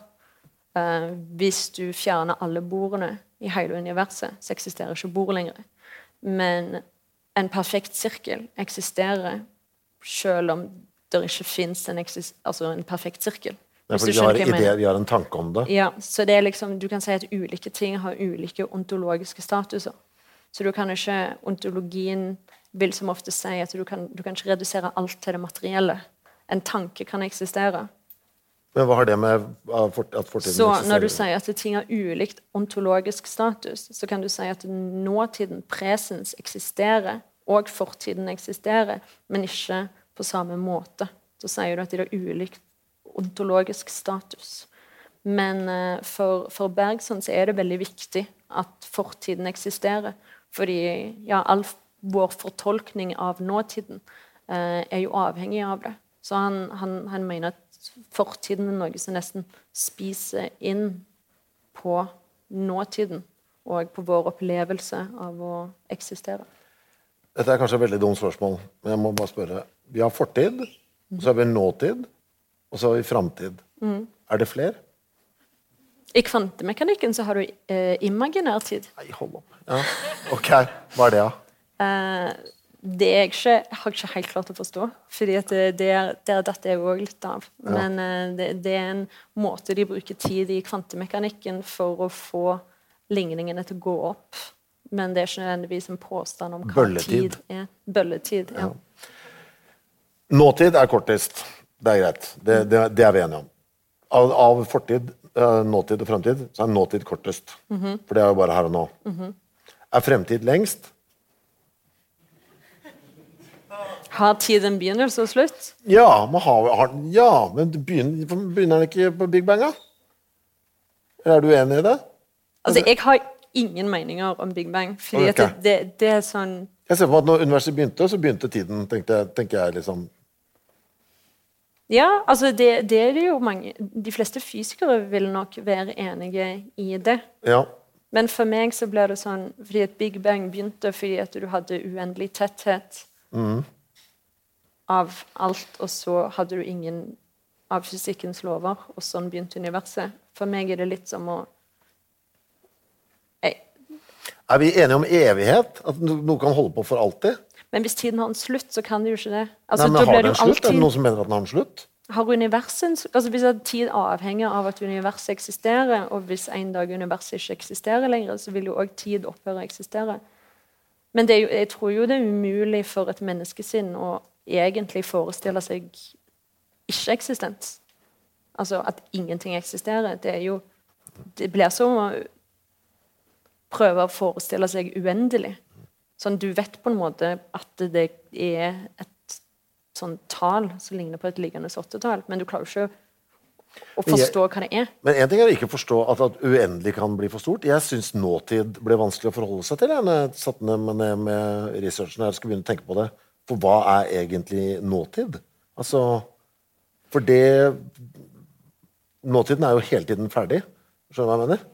Hvis du fjerner alle bordene i hele universet, så eksisterer ikke bord lenger. Men en perfekt sirkel eksisterer selv om det ikke finnes en perfekt sirkel. Det er fordi vi har en tanke om det. Ja, så det er liksom, du kan si at ulike ting har ulike ontologiske statuser. Så du kan ikke, ontologien vil som ofte si at du kan ikke redusere alt til det materielle. En tanke kan eksistere. Men hva har det med at fortiden eksisterer? Så når du sier at ting har ulikt ontologisk status, så kan du si at nåtiden, presens, eksisterer, og fortiden eksisterer, men ikke på samme måte. Så sier du at det er ulikt ontologisk status. Men for Bergson så er det veldig viktig at fortiden eksisterer, fordi ja, all vår fortolkning av nåtiden er jo avhengig av det. Så han mener at fortiden er noe som nesten spiser inn på nåtiden og på vår opplevelse av å eksistere. Dette er kanskje et veldig dumt spørsmål, men jeg må bare spørre. Vi har fortid, så har vi nåtid, og så har vi fremtid. Er det flere? I kvantemekanikken så har du imaginær tid. Nei, hold opp. Ja. Ok, hva er det da? Det har jeg ikke helt klart å forstå, fordi at det datt jeg også litt av. Men det en måte de bruker tid i kvantemekanikken for å få ligningene til å gå opp. Men det ikke nødvendigvis en påstand om hva tid er. Bølletid, ja. Nåtid kortest. Det greit. Det vi enige om. Av fortid, nåtid og fremtid, så nåtid kortest. For det jo bare her og nå. Fremtid lengst? Har tid en begynnelse og slutt? Ja, men begynner den ikke på Big Bang, da? Eller du enig i det? Altså, jeg har ingen meninger om Big Bang, fordi at det sånn... Jeg ser på at når universet begynte, så begynte tiden, tenker jeg liksom... Ja, altså det jo mange... De fleste fysikere vil nok være enige i det. Ja. Men for meg så ble det sånn, fordi at Big Bang begynte fordi at du hadde uendelig tetthet av alt, og så hadde du ingen av fysikkens lover, og sånn begynte universet. For meg det litt som å... vi enige om evighet? At noe kan holde på for alltid? Men hvis tiden har en slutt, så kan det jo ikke det. Altså, Nei, men har den slutt? Det noen som mener at den har en slutt? Har universet... Altså, hvis tid avhenger av at universet eksisterer, og hvis en dag universet ikke eksisterer lenger, så vil jo også tid opphøre å eksistere. Men jeg tror jo det umulig for et menneskesinn å egentlig forestille seg ikke-eksistens. Altså at ingenting eksisterer. Det blir som å prøve å forestille seg uendelig. Sånn, du vet på en måte at det et sånn tal som ligner på et liggende 8-tall, men du klarer ikke å forstå hva det Men en ting å ikke forstå at uendelig kan bli for stort. Jeg synes nåtid ble vanskelig å forholde seg til. Jeg satt ned med researchen og skulle begynne å tenke på det. For hva egentlig nåtid? Altså, for det... Nåtiden jo hele tiden ferdig. Skjønner du hva jeg mener?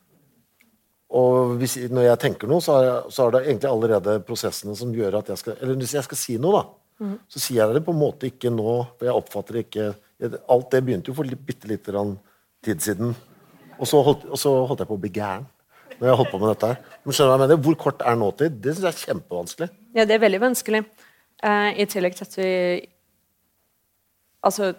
Og når jeg tenker noe, så det egentlig allerede prosessene som gjør at jeg skal... Eller hvis jeg skal si noe, da, så sier jeg det på en måte ikke nå, for jeg oppfatter ikke... Alt det begynte jo for bitte litt tid siden. Og så holdt jeg på å bli gæren når jeg holdt på med dette her. Men skjønner du hva jeg mener? Hvor kort nåtid? Det synes jeg kjempevanskelig. Ja, det veldig vanskelig. I tillegg til at vi altså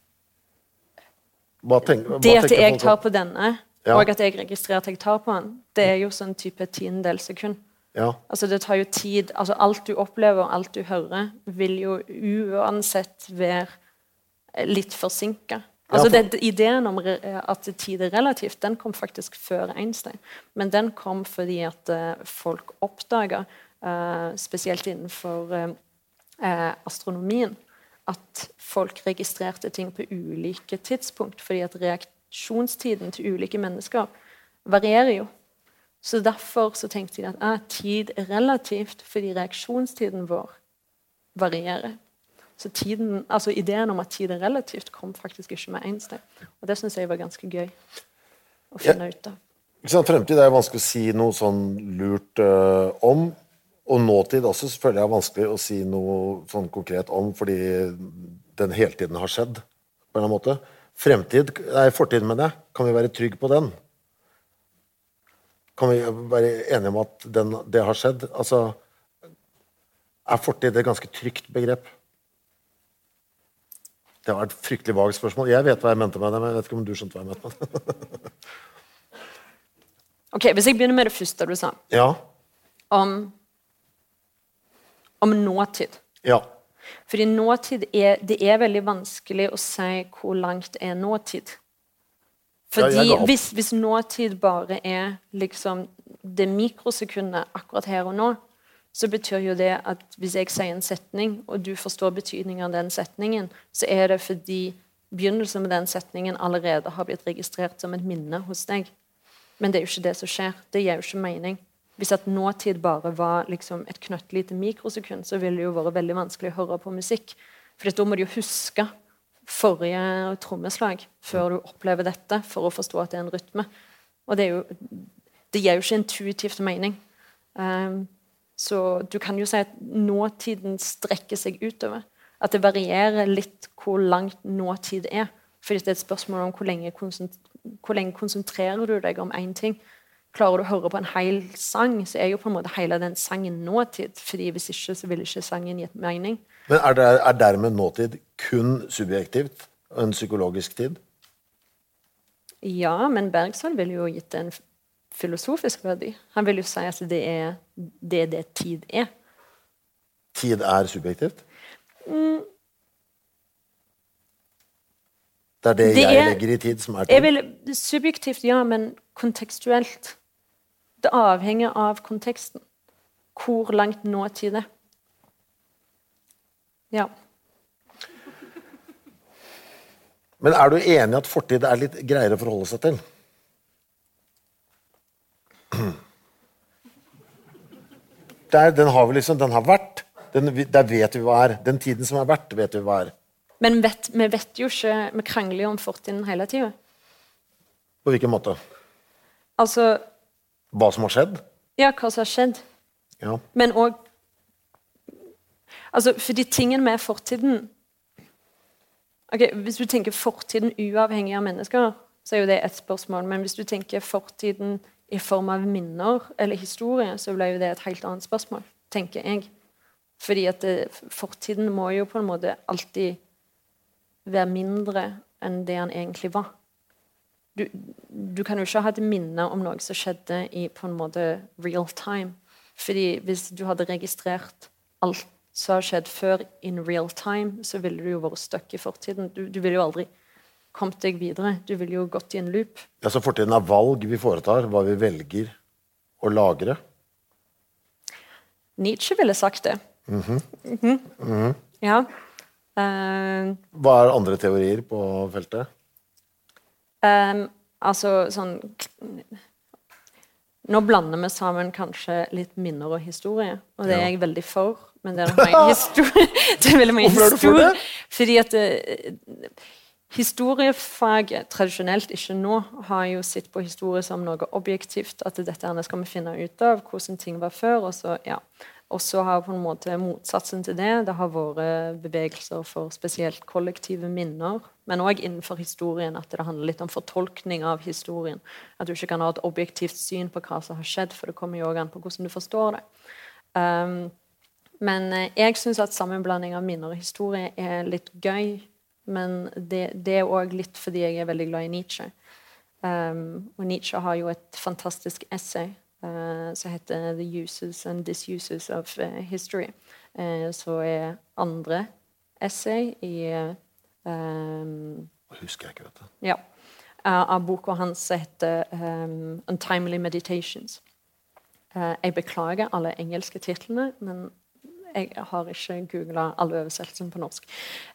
det at jeg tar på denne og at jeg registrerer at jeg tar på den, det jo sånn type 10-del sekund. Altså det tar jo tid, altså alt du opplever og alt du hører vil jo uansett være litt forsinket. Altså ideen om at tid relativt, den kom faktisk før Einstein, men den kom fordi at folk oppdaget spesielt innenfor astronomien, at folk registrerte ting på ulike tidspunkt, fordi at reaksjonstiden til ulike mennesker varierer jo. Så derfor så tenkte de at tid relativt, fordi reaksjonstiden vår varierer. Så ideen om at tid relativt kom faktisk ikke med Einstein. Og det synes jeg var ganske gøy å finne ut av. Fremtid vanskelig å si noe sånn lurt om, og nåtid også selvfølgelig vanskelig å si noe sånn konkret om, fordi den hele tiden har skjedd, på en eller annen måte. Fortid med det. Kan vi være trygg på den? Kan vi være enige om at det har skjedd? Altså, fortid et ganske trygt begrep? Det var et fryktelig vagt spørsmål. Jeg vet hva jeg mente med det, men jeg vet ikke om du skjønte hva jeg mente med det. Ok, hvis jeg begynner med det første du sa. Ja. Om nåtid. Ja. Fordi nåtid det veldig vanskelig å si hvor langt nåtid. Fordi hvis nåtid bare liksom det mikrosekundet akkurat her og nå, så betyr jo det at hvis jeg sier en setning, og du forstår betydningen av den setningen, så det fordi begynnelsen med den setningen allerede har blitt registrert som et minne hos deg. Men det jo ikke det som skjer. Det gir jo ikke mening. Hvis at nåtid bare var liksom et knøttlite mikrosekund, så ville det jo være veldig vanskelig å høre på musikk. For da må du jo huske forrige trommeslag før du opplever dette, for å forstå at det en rytme. Og det gir jo ikke intuitivt mening. Så du kan jo si at nåtiden strekker seg utover. At det varierer litt hvor langt nåtid Fordi det et spørsmål om hvor lenge konsentrerer du deg om en ting. klarer du å høre på en hel sang, så jo på en måte hele den sangen nåtid, fordi hvis ikke, så vil ikke sangen gitt mening. Men dermed nåtid kun subjektivt, en psykologisk tid? Ja, men Bergson vil jo gitt en filosofisk verdi. Han vil jo si at det tid Tid subjektivt? Det jeg legger i tid som tid? Subjektivt, ja, men kontekstuelt. Det avhenger av konteksten. Hvor langt nåtid Ja. Men du enig i at fortid litt greiere å forholde seg til? Den har vi liksom, den har vært. Der vet vi hva Den tiden som har vært, vet vi hva Men vi vet jo ikke, vi krangler jo om fortiden hele tiden. På hvilken måte? Altså... Hva som har skjedd? Ja, hva som har skjedd. Ja. Men også... Altså, fordi tingen med fortiden... Ok, hvis du tenker fortiden uavhengig av mennesker, så jo det et spørsmål. Men hvis du tenker fortiden i form av minner eller historie, så blir jo det et helt annet spørsmål, tenker jeg. Fordi at fortiden må jo på en måte alltid være mindre enn det han egentlig var. Du kan jo ikke ha et minne om noe som skjedde i på en måte real time. Fordi hvis du hadde registrert alt som har skjedd før in real time, så ville du jo vært stuck i fortiden. Du ville jo aldri kommet deg videre. Du ville jo gått i en loop. Ja, så fortiden valg vi foretar, hva vi velger å lagre? Nietzsche ville sagt det. Ja. Hva andre teorier på feltet? Altså sånn Nå blander vi sammen kanskje litt minner og historie, og det jeg veldig for, men det nok mange historie. Det er veldig mange historie. Fordi at historiefaget tradisjonelt ikke nå har jo sett på historie som noe objektivt, at dette skal vi finne ut av hvordan ting var før, og så har på en måte motsatsen til det har vært bevegelser for spesielt kollektive minner, men også innenfor historien at det handler litt om fortolkning av historien. At du ikke kan ha et objektivt syn på hva som har skjedd, for det kommer jo også an på hvordan du forstår det. Men jeg synes at sammenblanding av minner og historie litt gøy, men det også litt fordi jeg veldig glad i Nietzsche. Og Nietzsche har jo et fantastisk essay som heter The Uses and Disuses of History, så andre essay i husker jeg ikke, vet du. Ja, av boka hans som heter Untimely Meditations. Jeg beklager alle engelske titlene, men jeg har ikke googlet alle oversettelsene på norsk.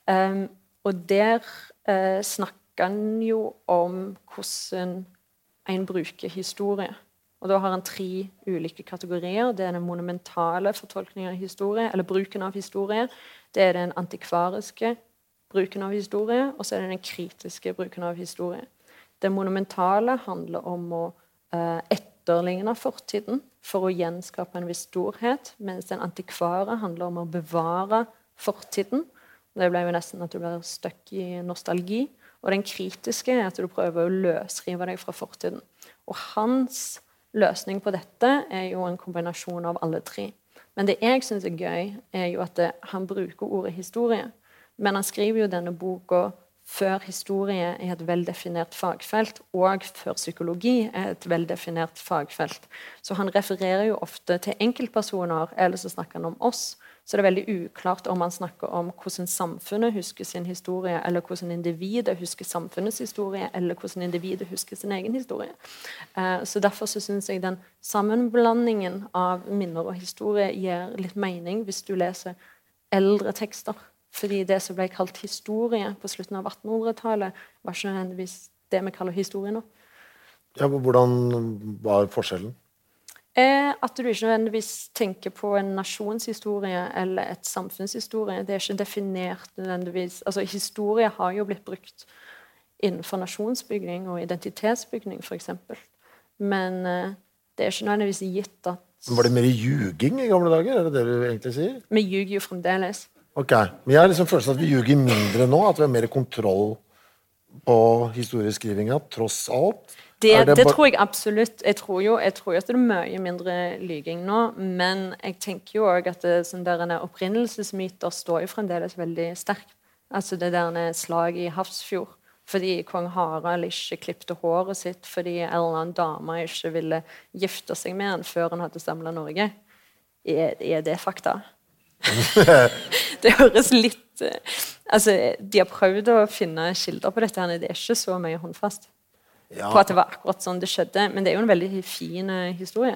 Og der snakker han jo om hvordan en bruker historie. Og da har han 3 ulike kategorier. Det den monumentale fortolkningen av historie, eller bruken av historie. Det den antikvariske bruken av historie, og så den kritiske bruken av historie. Det monumentale handler om å etterligne fortiden for å gjenskape en viss storhet, mens den antikvare handler om å bevare fortiden. Det ble jo nesten at du blir stuck i nostalgi. Og den kritiske at du prøver å løsrive deg fra fortiden. Og hans løsning på dette jo en kombinasjon av alle 3. Men det jeg synes gøy, jo at han bruker ordet historie. Men han skriver jo denne boka før historie et veldefinert fagfelt, og før psykologi et veldefinert fagfelt. Så han refererer jo ofte til enkeltpersoner, eller så snakker han om oss. Så det veldig uklart om han snakker om hvordan samfunnet husker sin historie, eller hvordan individet husker samfunnets historie, eller hvordan individet husker sin egen historie. Så derfor så synes jeg den sammenblandingen av minner og historie gir litt mening hvis du leser eldre tekster. Fordi det som ble kalt historie på slutten av 1800-tallet, var ikke nødvendigvis det vi kaller historie nå. Ja, hvordan var forskjellen? At du ikke nødvendigvis tenker på en nasjonshistorie eller et samfunnshistorie. Det ikke definert nødvendigvis. Altså, historie har jo blitt brukt innenfor nasjonsbygging og identitetsbygging, for eksempel. Men det ikke nødvendigvis gitt at... Var det mer ljuging i gamle dager? Det du egentlig sier? Vi ljuger jo fremdeles. Ok, men jeg har liksom følelsen at vi ljuger mindre nå, at vi har mer kontroll på historieskrivinga, tross alt. Det tror jeg absolutt. Jeg tror jo at det mye mindre lyging nå, men jeg tenker jo også at sånn der opprinnelsesmyter står jo fremdeles veldig sterkt. Altså det der slag i Hafrsfjord, fordi kong Harald ikke klippte håret sitt, fordi en eller annen dame ikke ville gifte seg med han før han hadde samlet Norge. Er det fakta? Det høres litt... Altså, de har prøvd å finne kilder på dette, det ikke så mye håndfast. På at det var akkurat sånn det skjedde, men det jo en veldig fin historie.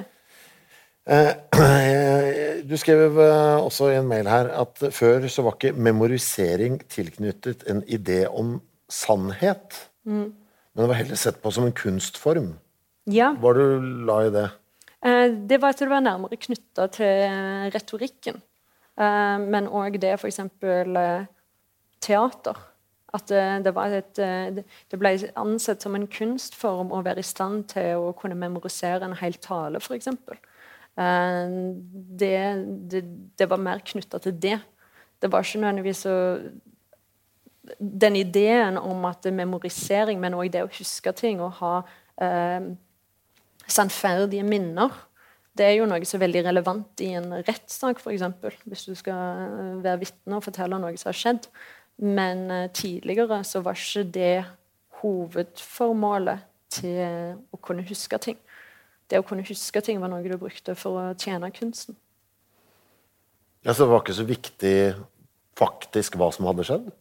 Du skrev også i en mail her at før så var ikke memorisering tilknyttet en idé om sannhet, men det var heller sett på som en kunstform. Ja. Hva du la i det? Det var at det var nærmere knyttet til retorikken, men også det for eksempel teater. At det ble ansett som en kunstform å være i stand til å kunne memorisere en hel tale, for eksempel. Det var mer knyttet til det. Det var ikke nødvendigvis den ideen om at memorisering, men også det å huske ting og ha sannferdige minner, det jo noe som veldig relevant i en rettssak, for eksempel, hvis du skal være vitne og fortelle noe som har skjedd. Men tidligere så var ikke det hovedformålet til å kunne huske ting. Det å kunne huske ting var noe du brukte for å tjene kunsten. Ja, så det var ikke så viktig faktisk hva som hadde skjedd?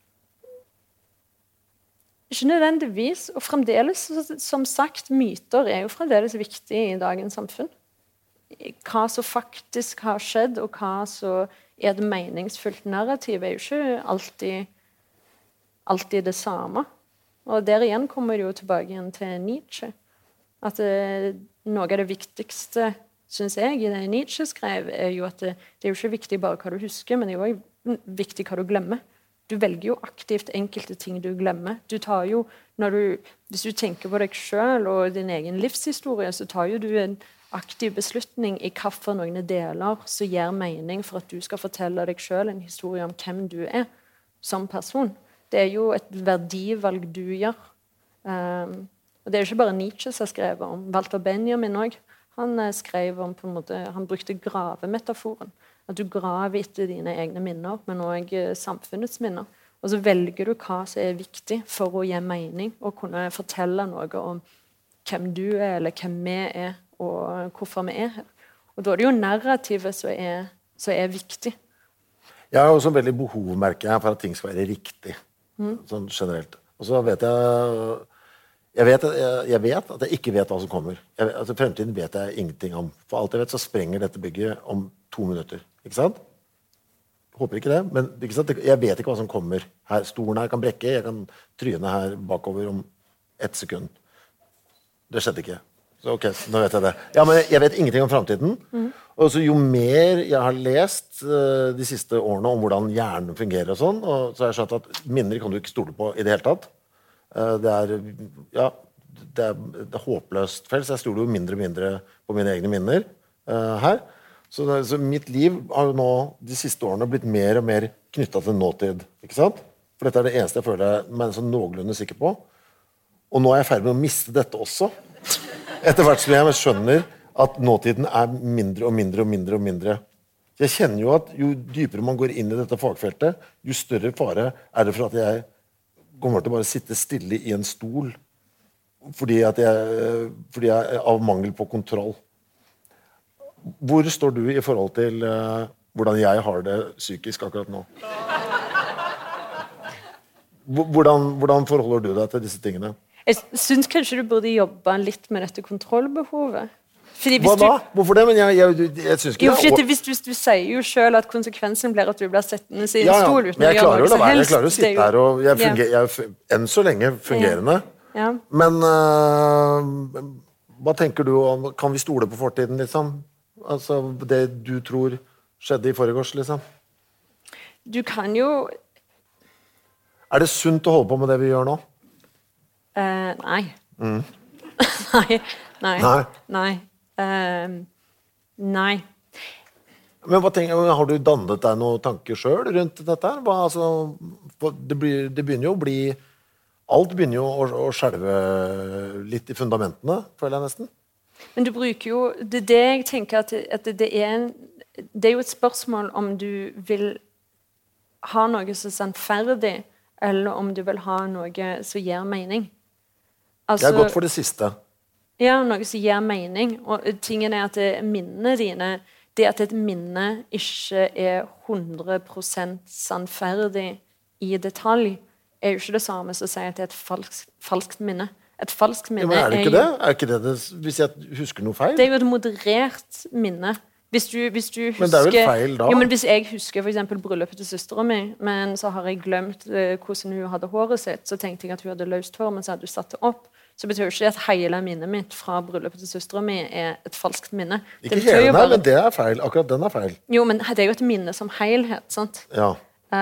Ikke nødvendigvis, og fremdeles, som sagt, myter jo fremdeles viktig i dagens samfunn. Hva som faktisk har skjedd, og hva som det meningsfullt narrativ, jo ikke alltid det samme. Og der igjen kommer det jo tilbake igjen til Nietzsche. At noe av det viktigste, synes jeg, i det Nietzsche skrev, jo at det jo ikke viktig bare hva du husker, men det jo også viktig hva du glemmer. Du velger jo aktivt enkelte ting du glemmer. Du tar jo, hvis du tenker på deg selv og din egen livshistorie, så tar jo du en aktiv beslutning i hva for noen deler som gir mening for at du skal fortelle deg selv en historie om hvem du som person. Det jo et verdivalg du gjør. Og det jo ikke bare Nietzsche som har skrevet om. Walter Benjamin også. Han skrev om på en måte, han brukte gravemetaforen. At du graver etter dine egne minner, men også samfunnets minner. Og så velger du hva som viktig for å gi mening, og kunne fortelle noe om hvem du eller hvem vi og hvorfor vi her. Og da det jo narrativet som viktig. Jeg har også veldig behov, merker jeg, for at ting skal være riktig. Sånn generelt. Og så vet jeg vet at jeg ikke vet hva som kommer. Altså fremtiden vet jeg ingenting om. For alt jeg vet, så sprenger dette bygget om 2 minutter. Ikke sant? Håper ikke det, men ikke sant? Jeg vet ikke hva som kommer. Her, stolen her kan brekke, jeg kan tryne her bakover om 1 sekund. Det skjedde ikke. Så ok, nå vet jeg det. Ja, men jeg vet ingenting om fremtiden. Og så jo mer jeg har lest de siste årene om hvordan hjernen fungerer og sånn, og så har jeg skjønt at minner kan du ikke stole på i det hele tatt. Det er håpløst felt, så jeg stoler jo mindre og mindre på mine egne minner her. Så mitt liv har jo nå de siste årene blitt mer og mer knyttet til nåtid, ikke sant? For dette det eneste jeg føler meg så noenlunde sikker på. Og nå jeg ferdig med å miste dette også. Etter hvert som jeg skjønner at nåtiden mindre og mindre og mindre og mindre. Jeg kjenner jo at jo dypere man går inn i dette fagfeltet, jo større fare det for at jeg kommer til å bare sitte stille i en stol fordi jeg av mangel på kontroll. Hvor står du i forhold til hvordan jeg har det psykisk akkurat nå? Hvordan forholder du deg til disse tingene? Jeg synes kanskje du burde jobbe litt med dette kontrollbehovet. Hva da? Hvorfor det? Men jeg synes ikke det. Hvis du sier jo selv at konsekvensen blir at du blir settende i en stol uten å gjøre noe som helst. Jeg klarer å sitte her, og jeg enn så lenge fungerende. Ja. Men hva tenker du om, kan vi stole på fortiden, liksom? Altså, det du tror skjedde i forgårs, liksom? Du kan jo... det sunt å holde på med det vi gjør nå? Nei. Nei. Men hva har du dannet deg noen tanker selv rundt dette her? Det begynner jo å bli Alt begynner jo å skjelve litt i fundamentene, føler jeg nesten. Men du bruker jo, det jeg tenker at det er jo et spørsmål om du vil ha noe som sannferdig, eller om du vil ha noe som gir mening. Altså, jeg har gått for det siste. Ja, noe som gir mening. Og tingen at minnene dine, det at et minne ikke 100% sannferdig i detalj, jo ikke det samme som å si at det falskt minne. Et falskt minne ja, men det ikke det? Ikke det hvis jeg husker noe feil? Det jo et moderert minne. Hvis du husker, men det vel feil da? Jo, men hvis jeg husker for eksempel bryllupet til søsteren min, men så har jeg glemt hvordan hun hadde håret sitt, så tenkte jeg at hun hadde løst hår, men så hadde hun satt det opp. Så betyr jo ikke at hele minnet mitt fra bryllupet til søsteren min et falskt minne. Ikke hele, nei, men det feil. Akkurat den feil. Jo, men det jo et minne som helhet, sant? Ja.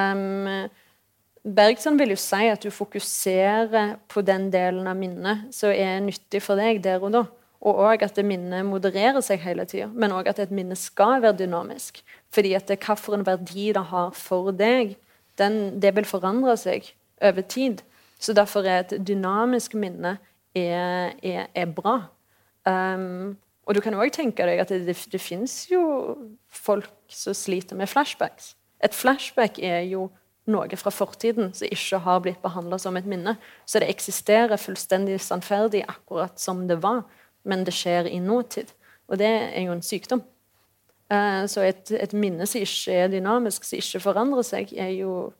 Bergson vil jo si at du fokuserer på den delen av minnet som nyttig for deg der og da. Og også at det minnet modererer seg hele tiden. Men også at et minne skal være dynamisk. Fordi at hva for en verdi det har for deg, det vil forandre seg over tid. Så derfor et dynamisk minne bra. Og du kan også tenke deg at det finnes jo folk som sliter med flashbacks. Et flashback jo noe fra fortiden som ikke har blitt behandlet som et minne. Så det eksisterer fullstendig sannferdig akkurat som det var, men det skjer i nåtid. Og det jo en sykdom. Så et minne som ikke dynamisk, som ikke forandrer seg, det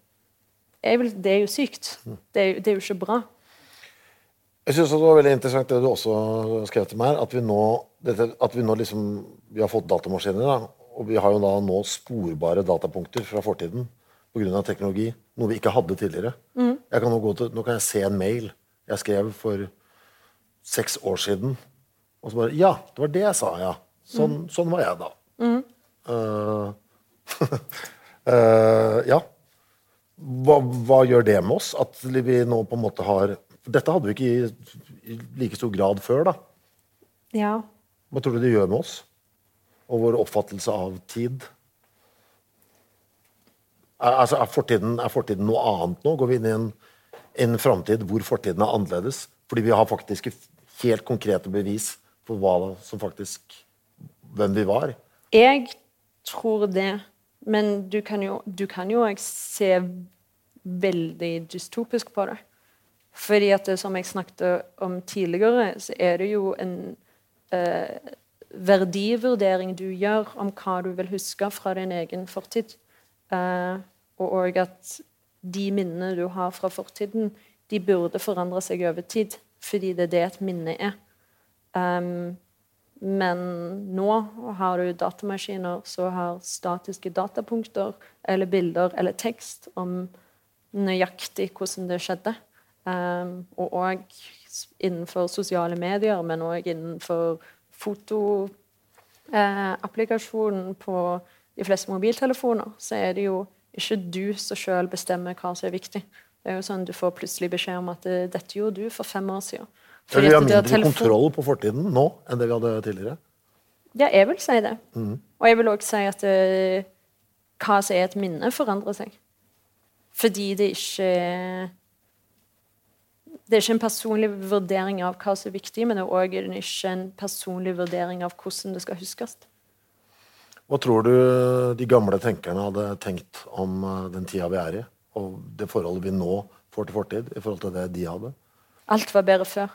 jo sykt. Det jo ikke bra. Jeg synes det var veldig interessant det du også skrev til meg, at vi nå liksom, vi har fått datamaskiner, da, og vi har jo da nå sporbare datapunkter fra fortiden, på grunn av teknologi, noe vi ikke hadde tidligere. Jeg kan nå kan jeg se en mail jeg skrev for 6 år siden, og så bare, ja, det var det jeg sa, ja. Sånn var jeg da. Ja. Hva gjør det med oss? At vi nå på en måte har... Dette hadde vi ikke i like stor grad før, da. Ja. Hva tror du det gjør med oss? Og vår oppfattelse av tid? Altså, fortiden noe annet nå? Går vi inn i en fremtid hvor fortiden annerledes? Fordi vi har faktisk helt konkrete bevis for hvem vi var. Jeg tror det, men du kan jo også se veldig dystopisk på det. Fordi at det, som jeg snakket om tidligere, så det jo en verdivurdering du gjør om hva du vil huske fra din egen fortid. Og at de minnene du har fra fortiden, de burde forandre seg over tid, fordi det det et minne men nå har du datamaskiner som har statiske datapunkter, eller bilder, eller tekst om nøyaktig hvordan det skjedde. Og innenfor sosiale medier, men også innenfor fotoapplikasjonen på de fleste mobiltelefoner, så det jo ikke du som selv bestemmer hva som viktig. Det jo sånn du får plutselig beskjed om at dette gjorde du for 5 år siden. Vi har mindre kontroll på fortiden nå enn det vi hadde tidligere. Ja, jeg vil si det. Og jeg vil også si at hva som et minne forandrer seg. Fordi det ikke en personlig vurdering av hva som viktig, men det også ikke en personlig vurdering av hvordan det skal huskes. Hva tror du de gamle tenkerne hadde tenkt om den tida vi i, og det forholdet vi nå får til fortid, i forhold til det de hadde? Alt var bedre før.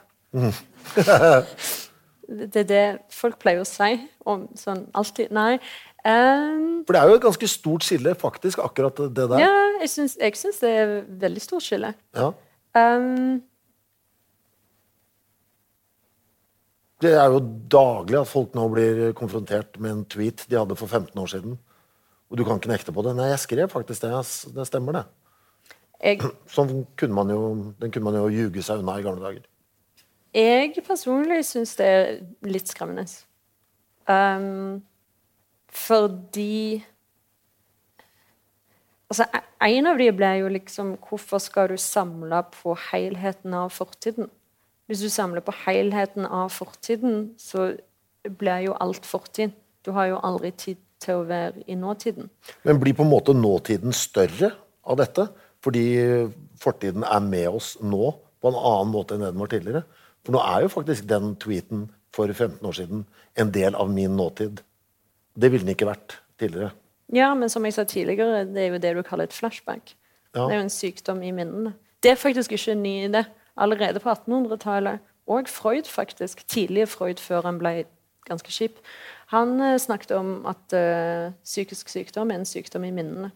Det det folk pleier å si om sånn alltid. Nei. For det jo et ganske stort skille, faktisk, akkurat det der. Ja, jeg synes det et veldig stort skille. Ja. Det jo daglig at folk nå blir konfrontert med en tweet de hadde for 15 år siden. Og du kan ikke nekte på det. Nei, jeg skrev faktisk det. Det stemmer det. Sånn kunne man jo ljuge seg unna i gamle dager. Jeg personlig synes det litt skremmende. Fordi altså, en av de ble jo liksom, hvorfor skal du samle på helheten av fortiden? Hvis du samler på helheten av fortiden, så blir jo alt fortid. Du har jo aldri tid til å være i nåtiden. Men blir på en måte nåtiden større av dette? Fordi fortiden med oss nå på en annen måte enn det den var tidligere. For nå jo faktisk den tweeten for 15 år siden en del av min nåtid. Det ville den ikke vært tidligere. Ja, men som jeg sa tidligere, det jo det du kaller et flashback. Ja. Det jo en sykdom i minnene. Det faktisk ikke en ny idé. Allerede på 1800-tallet, og Freud faktisk, tidlige Freud før han ble ganske kjip, han snakket om at psykisk sykdom en sykdom i minnene.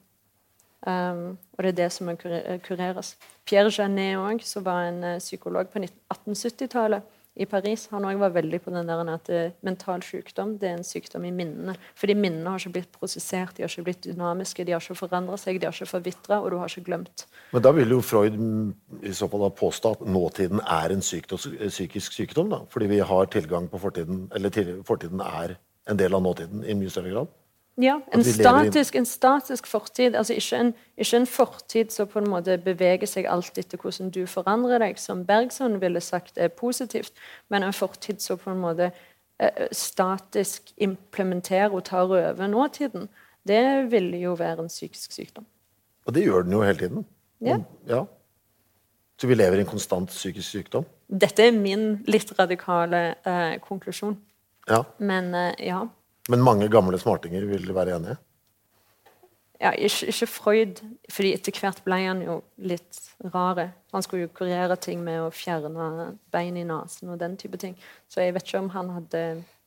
Og det det som må kureres. Pierre Janet også, som var en psykolog på 1870-tallet i Paris, han også var veldig på den der at mental sykdom, det en sykdom i minnene. Fordi minnene har ikke blitt prosessert, de har ikke blitt dynamiske, de har ikke forandret seg, de har ikke forvitret, og du har ikke glemt. Men da vil jo Freud i så fall påstå at nåtiden en psykisk sykdom, da, fordi vi har tilgang på fortiden, eller fortiden en del av nåtiden i mye større grad. Ja, en statisk fortid, altså ikke en fortid som på en måte beveger seg alt etter hvordan du forandrer deg, som Bergson ville sagt positivt, men en fortid som på en måte statisk implementerer og tar over nåtiden. Det ville jo være en psykisk sykdom. Og det gjør den jo hele tiden. Ja. Ja. Så vi lever i en konstant psykisk sykdom. Dette min litt radikale konklusjon. Ja. Men ja. Men mange gamle smartinger vil være enige? Ja, ikke Freud, fordi etter hvert ble han jo litt rare. Han skulle jo kurere ting med å fjerne bein i nasen og den type ting. Så jeg vet ikke om han hadde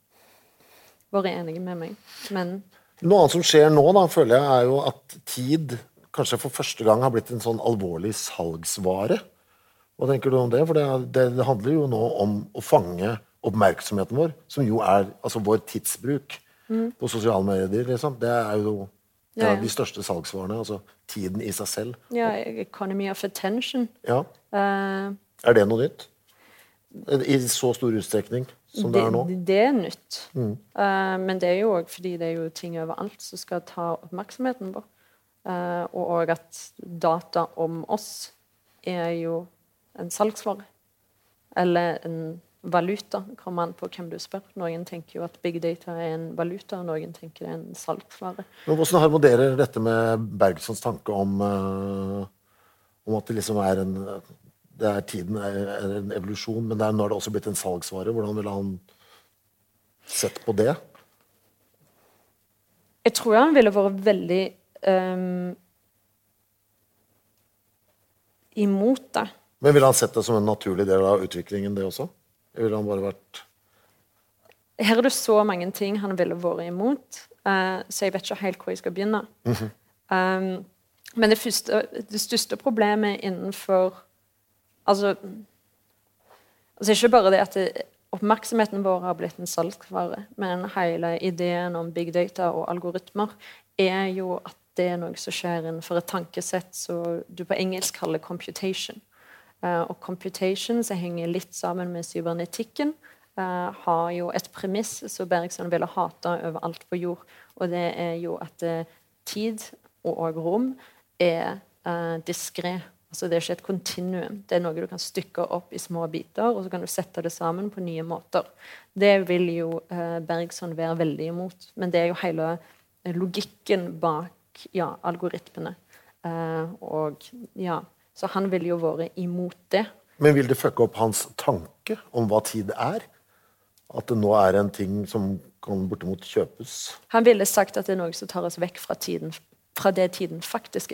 vært enig med meg. Men noe annet som skjer nå, da, føler jeg, jo at tid kanskje for første gang har blitt en sånn alvorlig salgsvare. Hva tenker du om det? For det handler jo nå om å fange oppmerksomheten vår, som jo altså vår tidsbruk på sosiale medier, liksom. Det jo en av de største salgsvarene, altså tiden i seg selv. Ja, economy of attention. Ja. Det noe nytt? I så stor utstrekning som det nå? Det nytt. Men det jo også fordi det jo ting overalt som skal ta oppmerksomheten vår. Og at data om oss jo en salgsvare. Eller en valuta, kommer an på hvem du spør. Noen tenker jo at big data en valuta, og noen tenker det en salgsvare. Men hvordan harmonerer dette med Bergsons tanke om at det liksom tiden en evolusjon, men nå det også blitt en salgsvare? Hvordan ville han sett på det? Jeg tror han ville vært veldig imot det. Men ville han sett det som en naturlig del av utviklingen, det også? Ville han bare vært... Her det så mange ting han ville vært imot, så jeg vet ikke helt hvor jeg skal begynne. Men det største problemet innenfor... Altså ikke bare det at oppmerksomheten vår har blitt en salgsvare, men hele ideen om big data og algoritmer jo at det noe som skjer innenfor et tankesett som du på engelsk kaller computation. Og computation som henger litt sammen med cybernetikken har jo et premiss som Bergson ville hate overalt på jord, og det jo at tid og rom diskret. Altså det ikke et kontinuum, det noe du kan stykke opp i små biter, og så kan du sette det sammen på nye måter. Det vil jo Bergson være veldig imot, men det jo hele logikken bak algoritmene. Så han vil jo være imot det. Men vil det fucke opp hans tanke om hva tid At det nå en ting som kan bortimot kjøpes? Han ville sagt at det noe som tar oss vekk fra det tiden faktisk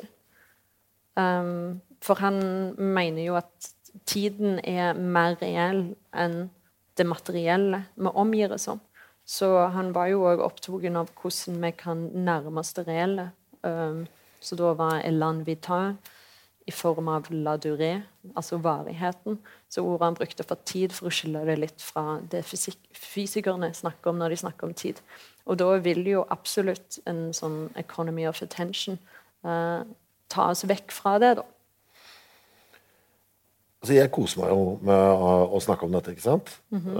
For han mener jo at tiden mer reell enn det materielle vi omgir oss om. Så han var jo også opptatt av hvordan vi kan nærme oss det reelle. Så da var Elan Vital i form av la durée, altså varigheten. Så ordet han brukte for tid for å skille det litt fra det fysikerne snakker om når de snakker om tid. Og da vil jo absolutt en sånn economy of attention ta oss vekk fra det da. Altså jeg koser meg jo med å snakke om dette, ikke sant?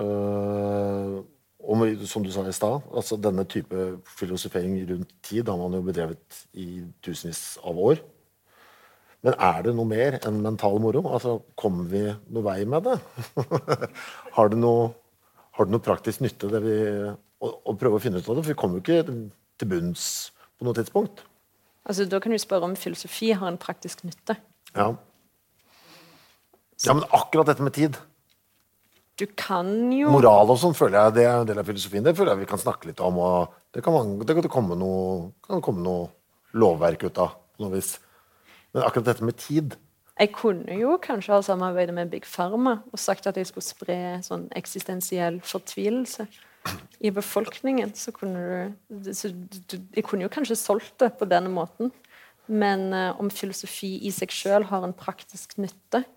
Og som du sa i sted, altså denne type filosofering rundt tid har man jo bedrevet i tusenvis av år. Men det noe mer enn mental moro? Altså, kommer vi noe vei med det? Har det noe praktisk nytte å prøve å finne ut av det? For vi kommer jo ikke til bunns på noe tidspunkt. Altså, da kan du spørre om filosofi har en praktisk nytte. Ja. Ja, men akkurat dette med tid. Du kan jo... Moral og sånn føler jeg, det er en del av filosofien. Det føler jeg vi kan snakke litt om, og det kan komme noe lovverk ut av, på noe vis. Men akkurat dette med tid... Jeg kunne jo kanskje ha samarbeidet med Big Pharma og sagt at jeg skulle spre sånn eksistensiell fortvilelse i befolkningen. Jeg kunne jo kanskje solgt det på denne måten. Men om filosofi i seg selv har en praktisk nytte.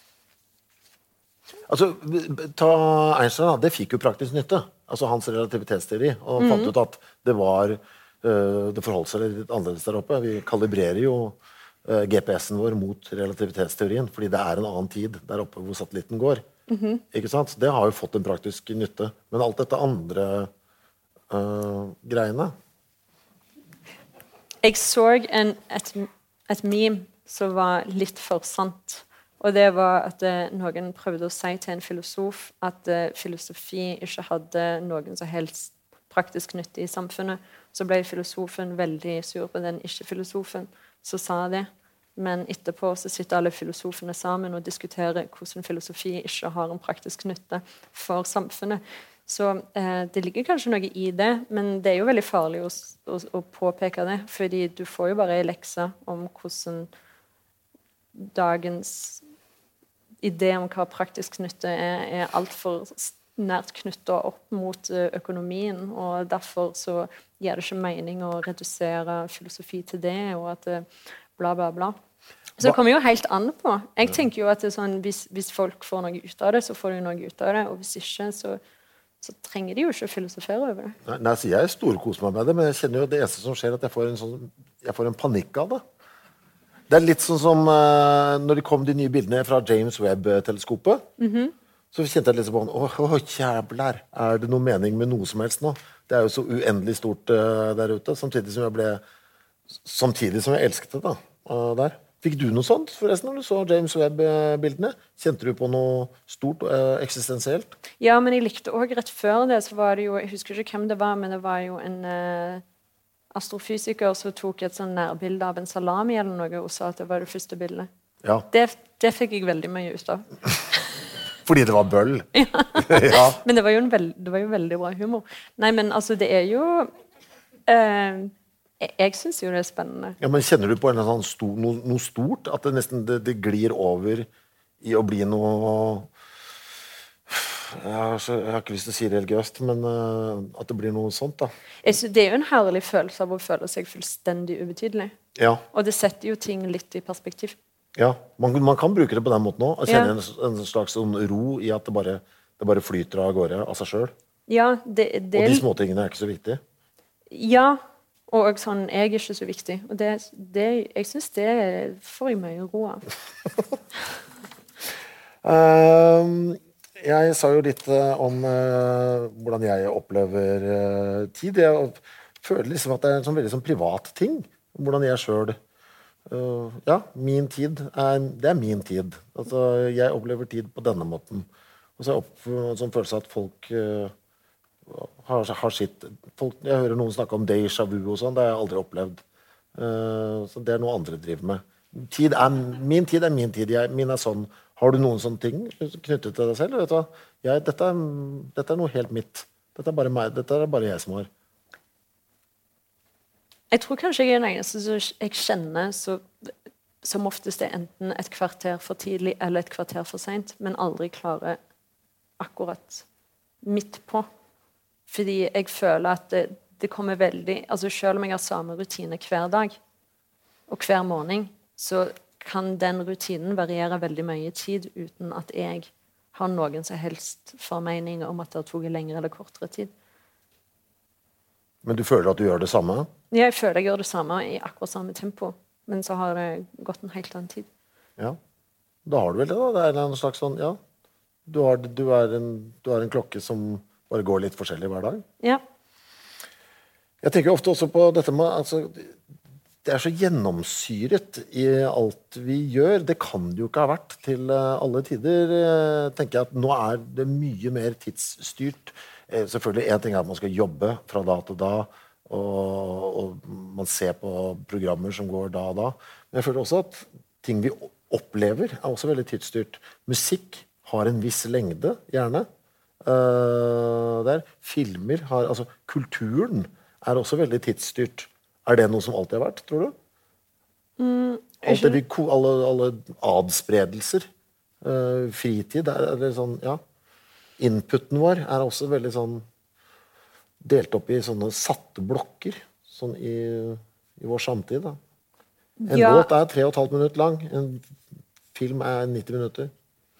Altså, ta Einstein, det fikk jo praktisk nytte. Altså hans relativitetsteori. Og fant ut at det forholdt seg litt annerledes der oppe. Vi kalibrerer jo GPS-en vår mot relativitetsteorien, fordi det er en annen tid der oppe hvor satellitten går. Ikke sant? Det har jo fått en praktisk nytte. Men alt dette andre greiene... Jeg så et meme som var litt for sant. Og det var at noen prøvde å si til en filosof at filosofi ikke hadde noen som helst praktisk nytte i samfunnet. Så ble filosofen veldig sur på den ikke-filosofen som sa det. Men etterpå så sitter alle filosofene sammen og diskuterer hvordan filosofi ikke har en praktisk nytte for samfunnet. Så det ligger kanskje noe i det, men det er jo veldig farlig å påpeke det, fordi du får jo bare en lekse om hvordan dagens idé om hva praktisk nytte er alt for nært knyttet opp mot økonomien, og derfor så gir det ikke mening å redusere filosofi til det, og at bla bla bla. Så det kommer jo helt an på. Jeg tenker jo at det er sånn, hvis folk får noe ut av det, så får de noe ut av det, og hvis ikke, så trenger de jo ikke å filosofere over det. Nei, så jeg storkoser meg med det, men jeg kjenner jo det eneste som skjer at jeg får en panikk av det. Det er litt sånn som når de kom de nye bildene fra James Webb-teleskopet, så kjente jeg litt sånn, jævlar, er det noe mening med noe som helst nå? Det er jo så uendelig stort der ute, samtidig som jeg elsket det da, der. Fikk du noe sånt forresten når du så James Webb-bildene? Kjente du på noe stort eksistensielt? Ja, men jeg likte også rett før det, så var det jo, jeg husker ikke hvem det var, men det var jo en astrofysiker som tok et sånn nærbilde av en salami eller noe, og sa at det var det første bildet. Ja. Det fikk jeg veldig mye ut av. Fordi det var bøll? Ja. Ja. Men det var jo veldig bra humor. Nei, men altså, det er jo... Jeg synes jo det er spennende. Ja, men kjenner du på noe stort? At det nesten det glir over i å bli noe... Jeg har ikke lyst til å si det religiøst, men at det blir noe sånt, da. Det er jo en herlig følelse av å føle seg fullstendig ubetydelig. Ja. Og det setter jo ting litt i perspektiv. Ja, man kan bruke det på den måten også, og kjenne en slags sånn ro i at det bare flyter av gårde av seg selv. Ja, og de småtingene er ikke så viktige. Ja, og sånn, jeg er ikke så viktig. Og jeg synes det får jeg mye ro av. Jeg sa jo litt om hvordan jeg opplever tid. Jeg føler liksom at det er en sånn veldig sånn privat ting. Hvordan jeg selv... ja, min tid det er min tid. Altså, jeg opplever tid på denne måten. Og så har jeg sånn følelse at folk har sitt... jeg hører noen snakke om déjà vu og sånn, det har jeg aldri opplevd. Så det er noe andre driver med. Min tid er min tid. Min er sånn. Har du noen sånne ting knyttet til deg selv? Vet du hva? Dette er noe helt mitt. Dette er bare meg. Dette er bare jeg som har. Jeg tror kanskje jeg er den eneste som jeg kjenner som oftest er enten et kvarter for tidlig eller et kvarter for sent, men aldri klarer akkurat midt på. Fordi jeg føler at det kommer veldig... Altså selv om jeg har samme rutine hver dag og hver morgen, så kan den rutinen variere veldig mye i tid uten at jeg har noen som helst formening om at det har tatt lengre eller kortere tid. Men du føler at du gjør det samme? Ja, jeg føler jeg gjør det samme i akkurat samme tempo, men så har det gått en helt annen tid. Ja, da har du vel det da? Det er en slags sånn, ja, du har en klokke som bare går litt forskjellig hver dag. Ja. Jeg tenker ofte også på dette med, altså, det er så gjennomsyret i alt vi gjør. Det kan det jo ikke ha vært til alle tider, tenker jeg at nå er det mye mer tidsstyrt. Selvfølgelig, en ting er at man skal jobbe fra da til da, og man ser på programmer som går da og da. Men jeg føler også at ting vi opplever også veldig tidsstyrt. Musikk har en viss lengde, gjerne. Der. Filmer har, altså kulturen også veldig tidsstyrt. Det noe som alltid har vært, tror du? Alle adspredelser, fritid, det sånn, ja. Inputen vår også veldig sånn delt opp i sånne satte blokker, sånn i vår samtid, da. En låt 3,5 minutter lang, en film 90 minutter.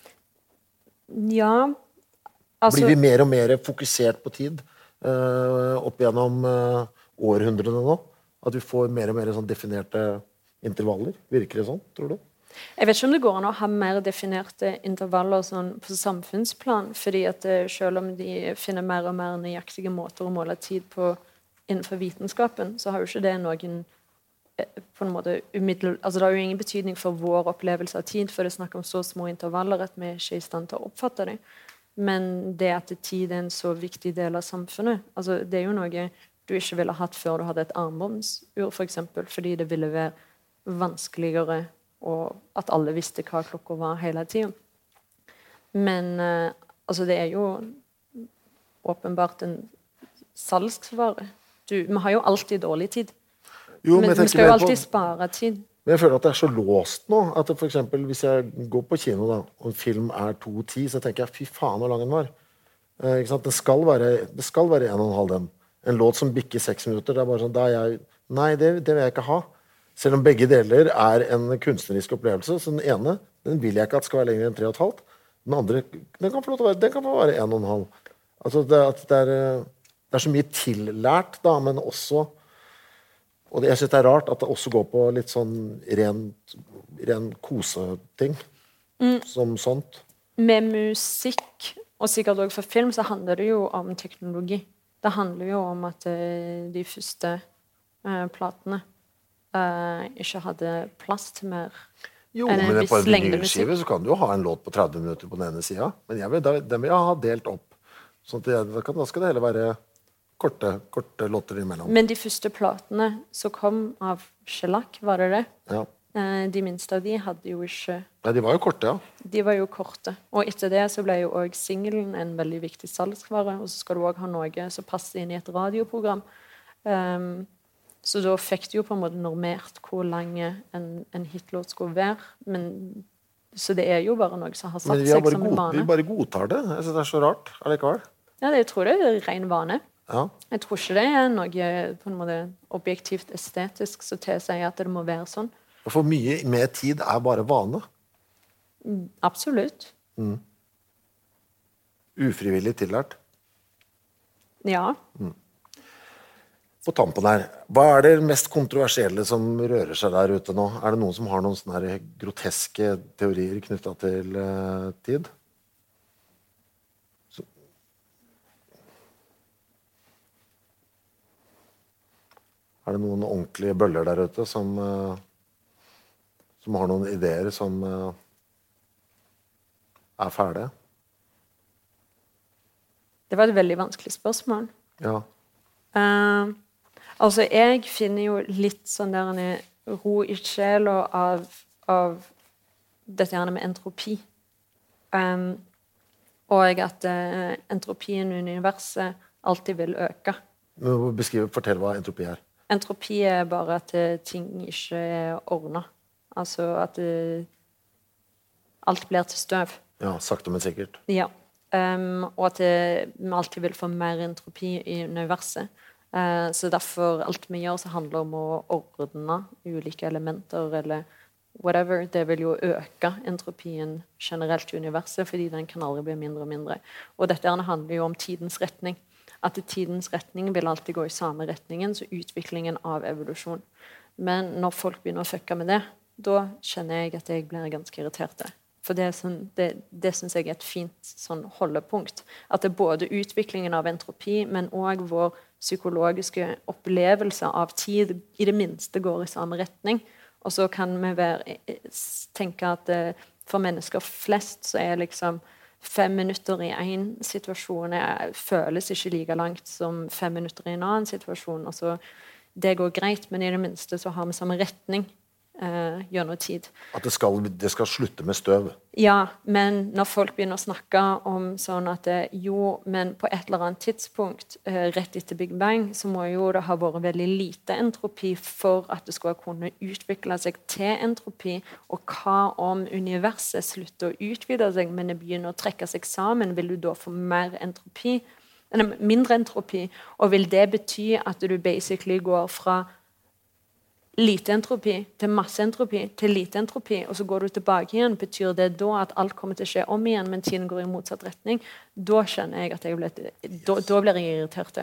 Ja, altså... Blir vi mer og mer fokusert på tid opp gjennom århundrene nå? At vi får mer og mer sånn definerte intervaller? Virker det sånn, tror du? Jeg vet ikke om det går an å ha mer definerte intervaller sånn på samfunnsplan, fordi at selv om de finner mer og mer nøyaktige måter å måle tid på innenfor vitenskapen, så har jo ikke det noen på en måte altså det har jo ingen betydning for vår opplevelse av tid, for det snakker om så små intervaller at vi ikke i stand til å oppfatte det. Men det at tid en så viktig del av samfunnet, altså det jo noe du ikke ville hatt før du hadde et armbåndsur, for eksempel, fordi det ville være vanskeligere og at alle visste hva klokka var hele tiden. Men altså det jo åpenbart en salgsvare. Vi har jo alltid dårlig tid. Jo, men vi skal jo alltid spare tid. Men jeg føler at det så låst nå, at for eksempel hvis jeg går på kino da, og en film 2:10, så tenker jeg, fy faen hvor lang den var. Ikke sant? Det skal være 1,5 den. En låt som bikker 6 minutter, det bare sånn, nei, det vil jeg ikke ha. Selv om begge deler en kunstnerisk opplevelse, så den ene, den vil jeg ikke at skal være lenger enn 3,5. Den andre, den kan få være 1,5. Altså det så mye tillært da, men også, og jeg synes det rart at det også går på litt sånn ren koseting, som sånt. Med musikk, og sikkert også for film, så handler det jo om teknologi. Det handler jo om at de første platene ikke hadde plass til mer. Jo, men på en vinylskive så kan du jo ha en låt på 30 minutter på den ene siden, men den vil jeg ha delt opp. Sånn at da skal det heller være korte låter imellom. Men de første platene som kom av Shellac, var det? Ja. De minste av de hadde jo ikke... Nei, de var jo korte, ja. De var jo korte. Og etter det så ble jo også singlen en veldig viktig salgsvare, og så skal du også ha noe som passer inn i et radioprogram. Så da fikk du jo på en måte normert hvor lang en hitlåt skulle være, så det jo bare noe som har satt seg som en vane. Vi bare godtar det. Jeg synes det så rart, allikevel. Ja, jeg tror det ren vane. Ja. Jeg tror ikke det noe på en måte objektivt estetisk som tilsier at det må være sånn. For mye med tid bare vane. Absolutt. Ufrivillig tillært. Ja. På tampen her, hva det mest kontroversielle som rører seg der ute nå? Det noen som har noen sånne her groteske teorier knyttet til tid? Det noen ordentlige bøller der ute som har noen ideer som ferdige? Det var et veldig vanskelig spørsmål. Ja. Altså, jeg finner jo litt sånn der ro i sjela av dette her med entropi. Og at entropien i universet alltid vil øke. Fortell hva entropi Entropi bare at ting ikke ordnet. Altså at alt blir til støv. Ja, sakte men sikkert. Ja. Og at vi alltid vil få mer entropi i universet. Så derfor alt vi gjør så handler om å ordne ulike elementer eller whatever. Det vil jo øke entropien generelt i universet, fordi den kan aldri bli mindre og mindre. Og dette handler jo om tidens retning. At tidens retning vil alltid gå i samme retningen, så utviklingen av evolusjon. Men når folk begynner å fucke med det, da kjenner jeg at jeg blir ganske irritert. For det synes jeg et fint sånn holdepunkt. At det både utviklingen av entropi, men også vår psykologiske opplevelse av tid i det minste går i samme retning. Og så kan vi tenke at for mennesker flest så liksom 5 minutter i en situasjon føles ikke like langt som 5 minutter i en annen situasjon. Altså, det går greit, men i det minste så har vi samme retning. gjennom tid. At det skal slutte med støv? Ja, men når folk begynner å snakke om sånn at men på et eller annet tidspunkt, rett etter Big Bang, så må jo det ha vært veldig lite entropi for at det skulle kunne utvikle seg til entropi, og hva om universet slutter å utvide seg, men det begynner å trekke seg sammen, vil du da få mindre entropi, og vil det bety at du basically går fra lite entropi til masse entropi til lite entropi, og så går du tilbake igjen? Betyr det da at alt kommer til å skje om igjen, men tiden går i motsatt retning? Da skjønner jeg at da blir jeg irritert.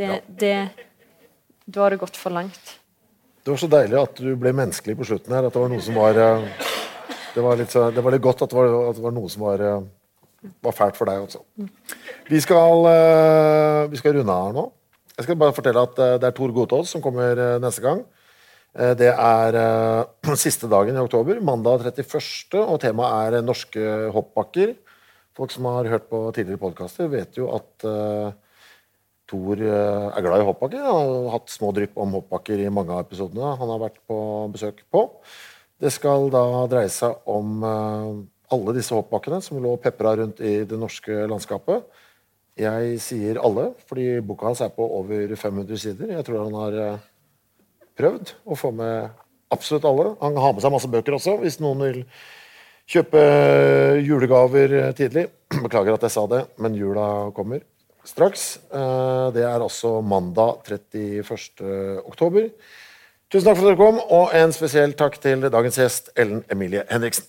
Da har det gått for langt. Det var så deilig at du ble menneskelig på slutten her, at det var noe som var det var litt godt at det var noe som var fælt for deg også. Vi skal runde her nå. Jeg skal bare fortelle at det er Tor Gotaas som kommer neste gang. Det siste dagen i oktober, mandag 31., og temaet norske hoppbakker. Folk som har hørt på tidligere podcaster vet jo at Tor glad i hoppbakker. Han har hatt små drypp om hoppbakker i mange av episodene han har vært på besøk på. Det skal da dreie seg om alle disse hoppbakkene som lå peppra rundt i det norske landskapet. Jeg sier alle, fordi boka hans på over 500 sider. Jeg tror han har prøvd å få med absolutt alle. Han har med seg masse bøker også, hvis noen vil kjøpe julegaver tidlig. Beklager at jeg sa det, men jula kommer straks. Det altså mandag 31. oktober. Tusen takk for at dere kom, og en spesiell takk til dagens gjest, Ellen Emilie Henriksen.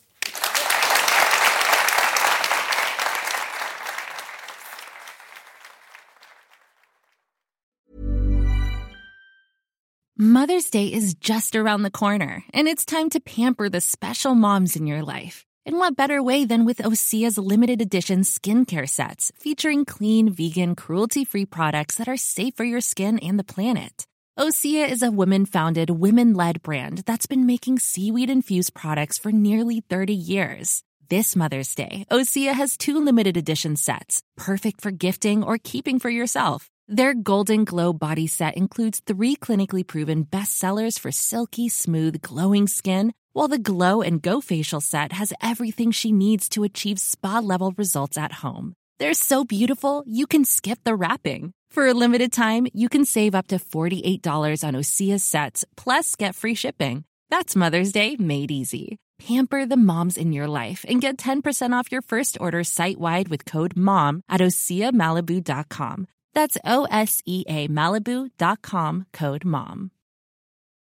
Mother's Day is just around the corner, and it's time to pamper the special moms in your life. And what better way than with Osea's limited edition skincare sets, featuring clean, vegan, cruelty-free products that are safe for your skin and the planet. Osea is a women-founded, women-led brand that's been making seaweed-infused products for nearly 30 years. This Mother's Day, Osea has 2 limited edition sets, perfect for gifting or keeping for yourself. Their Golden Glow body set includes 3 clinically proven bestsellers for silky, smooth, glowing skin, while the Glow and Go facial set has everything she needs to achieve spa-level results at home. They're so beautiful, you can skip the wrapping. For a limited time, you can save up to $48 on Osea's sets, plus get free shipping. That's Mother's Day made easy. Pamper the moms in your life and get 10% off your first order site-wide with code MOM at OseaMalibu.com. That's OSEA Malibu.com, code MOM.